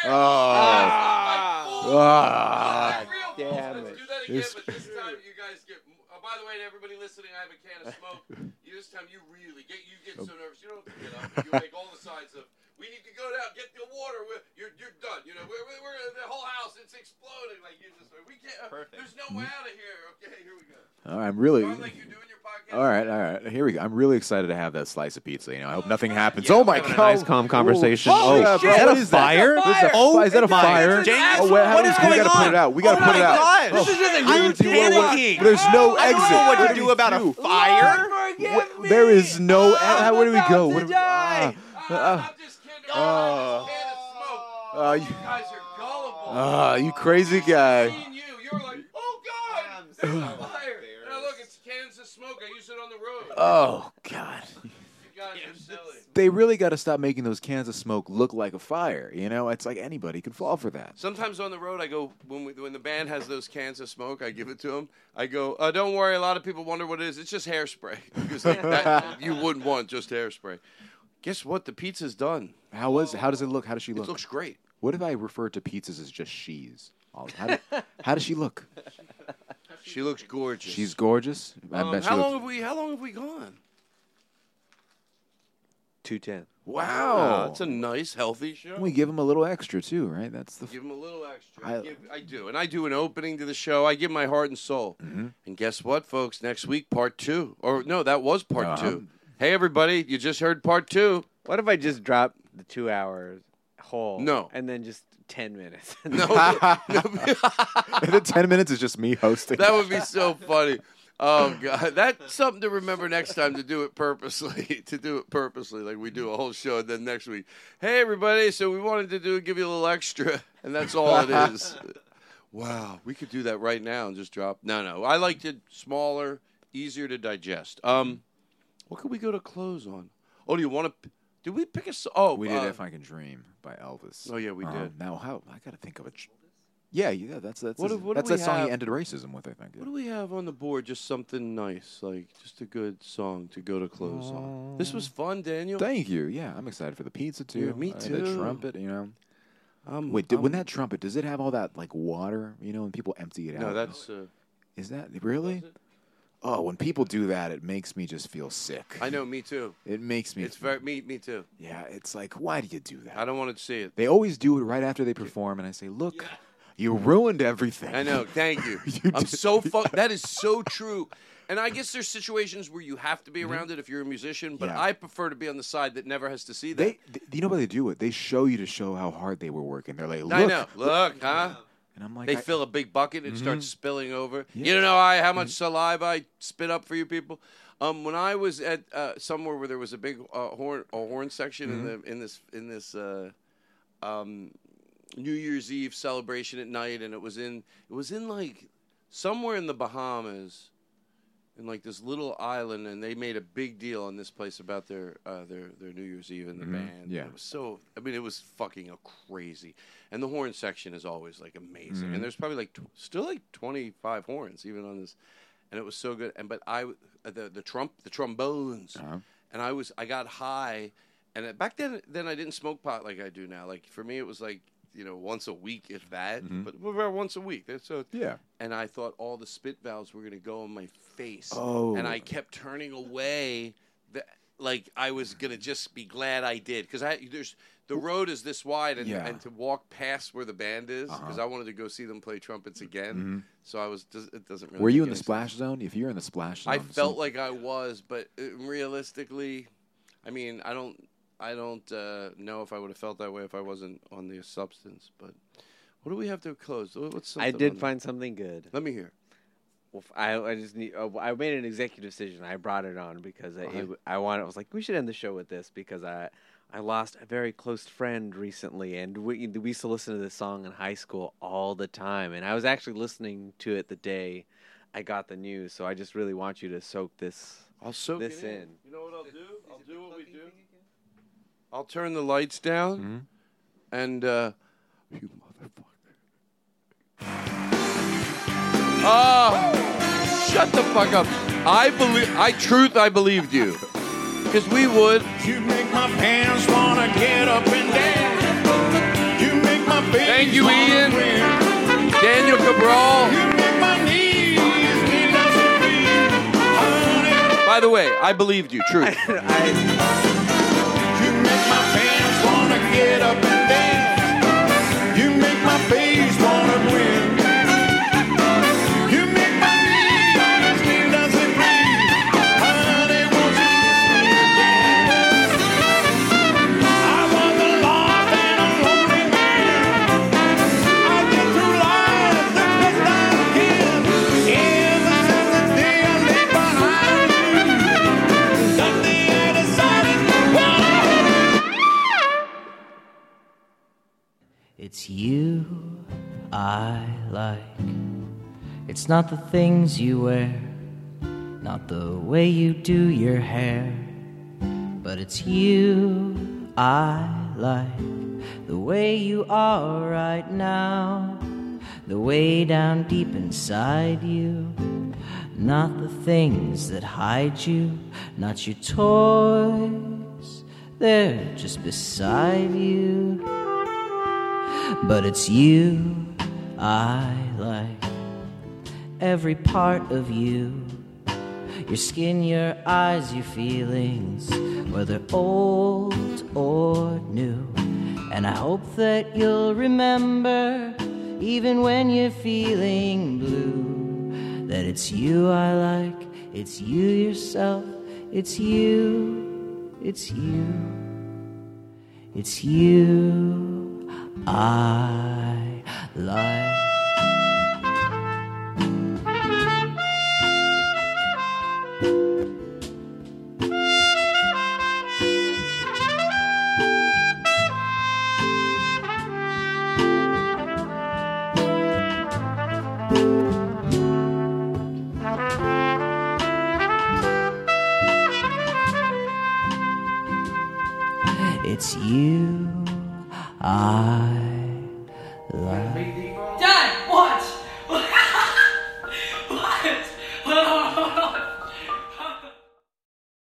Damn it! Do that again, but this time you guys get. By the way, to everybody listening, I have a can of smoke. This time you really get so nervous. You don't have to get up. You make all the signs of. We need to go down, get the water. You're done. You know, we're the whole house. It's exploding. Like you just. We can't. There's no way out of here. Okay, here we go. All right, I'm really. Like you do in your podcast. All right. Here we go. I'm really excited to have that slice of pizza. You know, I hope nothing happens. Oh my god! Nice calm conversation. Oh, is that a fire? Is that a fire? What is going on? We gotta put it out. We gotta put it out. This is just I'm panicking. There's no exit. I don't know what to do about a fire. There is no. Where do we go? I'm just kidding. You guys are gullible. You crazy guy. You're like, oh god, there's a fire. Now look, it's cans of smoke. I use it on the road. Oh god. You guys are silly. They really got to stop making those cans of smoke look like a fire. You know, it's like anybody could fall for that. Sometimes on the road, I go when the band has those cans of smoke, I give it to them. I go, don't worry. A lot of people wonder what it is. It's just hairspray because like that, you wouldn't want just hairspray. Guess what? The pizza's done. How does it look? How does she look? It looks great. What if I refer to pizzas as just she's? How does she look? She looks gorgeous. She's gorgeous. I bet how long have we gone? 2:10. Wow, it's a nice, healthy show. We give him a little extra too, right? Give him a little extra. I do, and I do an opening to the show. I give my heart and soul. Mm-hmm. And guess what, folks? Next week, part 2. Or no, that was part 2. Hey, everybody, you just heard part 2. What if I just drop the 2 hours whole? No, and then just 10 minutes. No. And then 10 minutes is just me hosting. That would be so funny. Oh god, that's something to remember next time to do it purposely. Like we do a whole show, and then next week, hey everybody, so we wanted to give you a little extra, and that's all it is. Wow, we could do that right now and just drop. No, I liked it smaller, easier to digest. What could we go to close on? Oh, do you want to? Did we pick a? Oh, we did "If I Can Dream" by Elvis. Oh yeah, we did. Now, I got to think of a. Yeah, that's What do that's we that song have? he ended racism with, I think. What do we have on the board? Just something nice, like just a good song to go to close on. This was fun, Daniel. Thank you. Yeah, I'm excited for the pizza too. Yeah, me The too. trumpet, Wait, when that trumpet, does it have all that like water? When people empty it out. No, that's. Is that really? Oh, when people do that, it makes me just feel sick. I know, me too. It makes me. It's very me too. Yeah, it's like, why do you do that? I don't want to see it. They always do it right after they perform, and I say, look, you ruined everything. I know. Thank you. I'm so That is so true. And I guess there's situations where you have to be around it if you're a musician, but I prefer to be on the side that never has to see that. You know why they do it? They show you to show how hard they were working. They're like, look. I know. Look, huh? And I'm like, they fill a big bucket and it starts spilling over. Yeah. You don't know how much saliva I spit up for you people. When I was at somewhere where there was a big horn section in this New Year's Eve celebration at night, and it was in like somewhere in the Bahamas, in like this little island, and they made a big deal on this place about their New Year's Eve and the band. Yeah. It was so. I mean, it was fucking crazy. And the horn section is always like amazing. And there's probably like still like 25 horns even on this, and it was so good. And but the trombones, and I got high, and back then I didn't smoke pot like I do now. Like for me, it was like once a week if that, but about once a week. So yeah. And I thought all the spit valves were gonna go on my face. Oh. And I kept turning away. Like I was gonna just be glad I did because the road is this wide and to walk past where the band is because I wanted to go see them play trumpets again. So it doesn't really. Were you make in the any splash sense. zone? If you're in the splash zone, I felt like I was, but realistically, I mean, I don't know if I would have felt that way if I wasn't on the substance. But what do we have to close? What's something I did find something good. Let me hear. Well, I just need. I made an executive decision. I brought it on because I was like, we should end the show with this because I lost a very close friend recently, and we used to listen to this song in high school all the time. And I was actually listening to it the day I got the news. So I just really want you to soak this. I'll soak this it in. You know what I'll do? I'll do what we do. I'll turn the lights down, and you motherfucker. Oh, shut the fuck up. I believed you. Because we would. You make my pants wanna get up and dance. You make my baby. Thank you, Ian. Daniel Cabral. You make my knees need to breathe. By the way, I believed you. Truth. You make my pants wanna get up and dance. You make my face wanna win. It's you I like. It's not the things you wear, not the way you do your hair, but it's you I like. The way you are right now, the way down deep inside you. Not the things that hide you, not your toys, they're just beside you. But it's you I like, every part of you. Your skin, your eyes, your feelings, whether old or new. And I hope that you'll remember, even when you're feeling blue, that it's you I like, it's you yourself, it's you, it's you, it's you I like. It's you I like.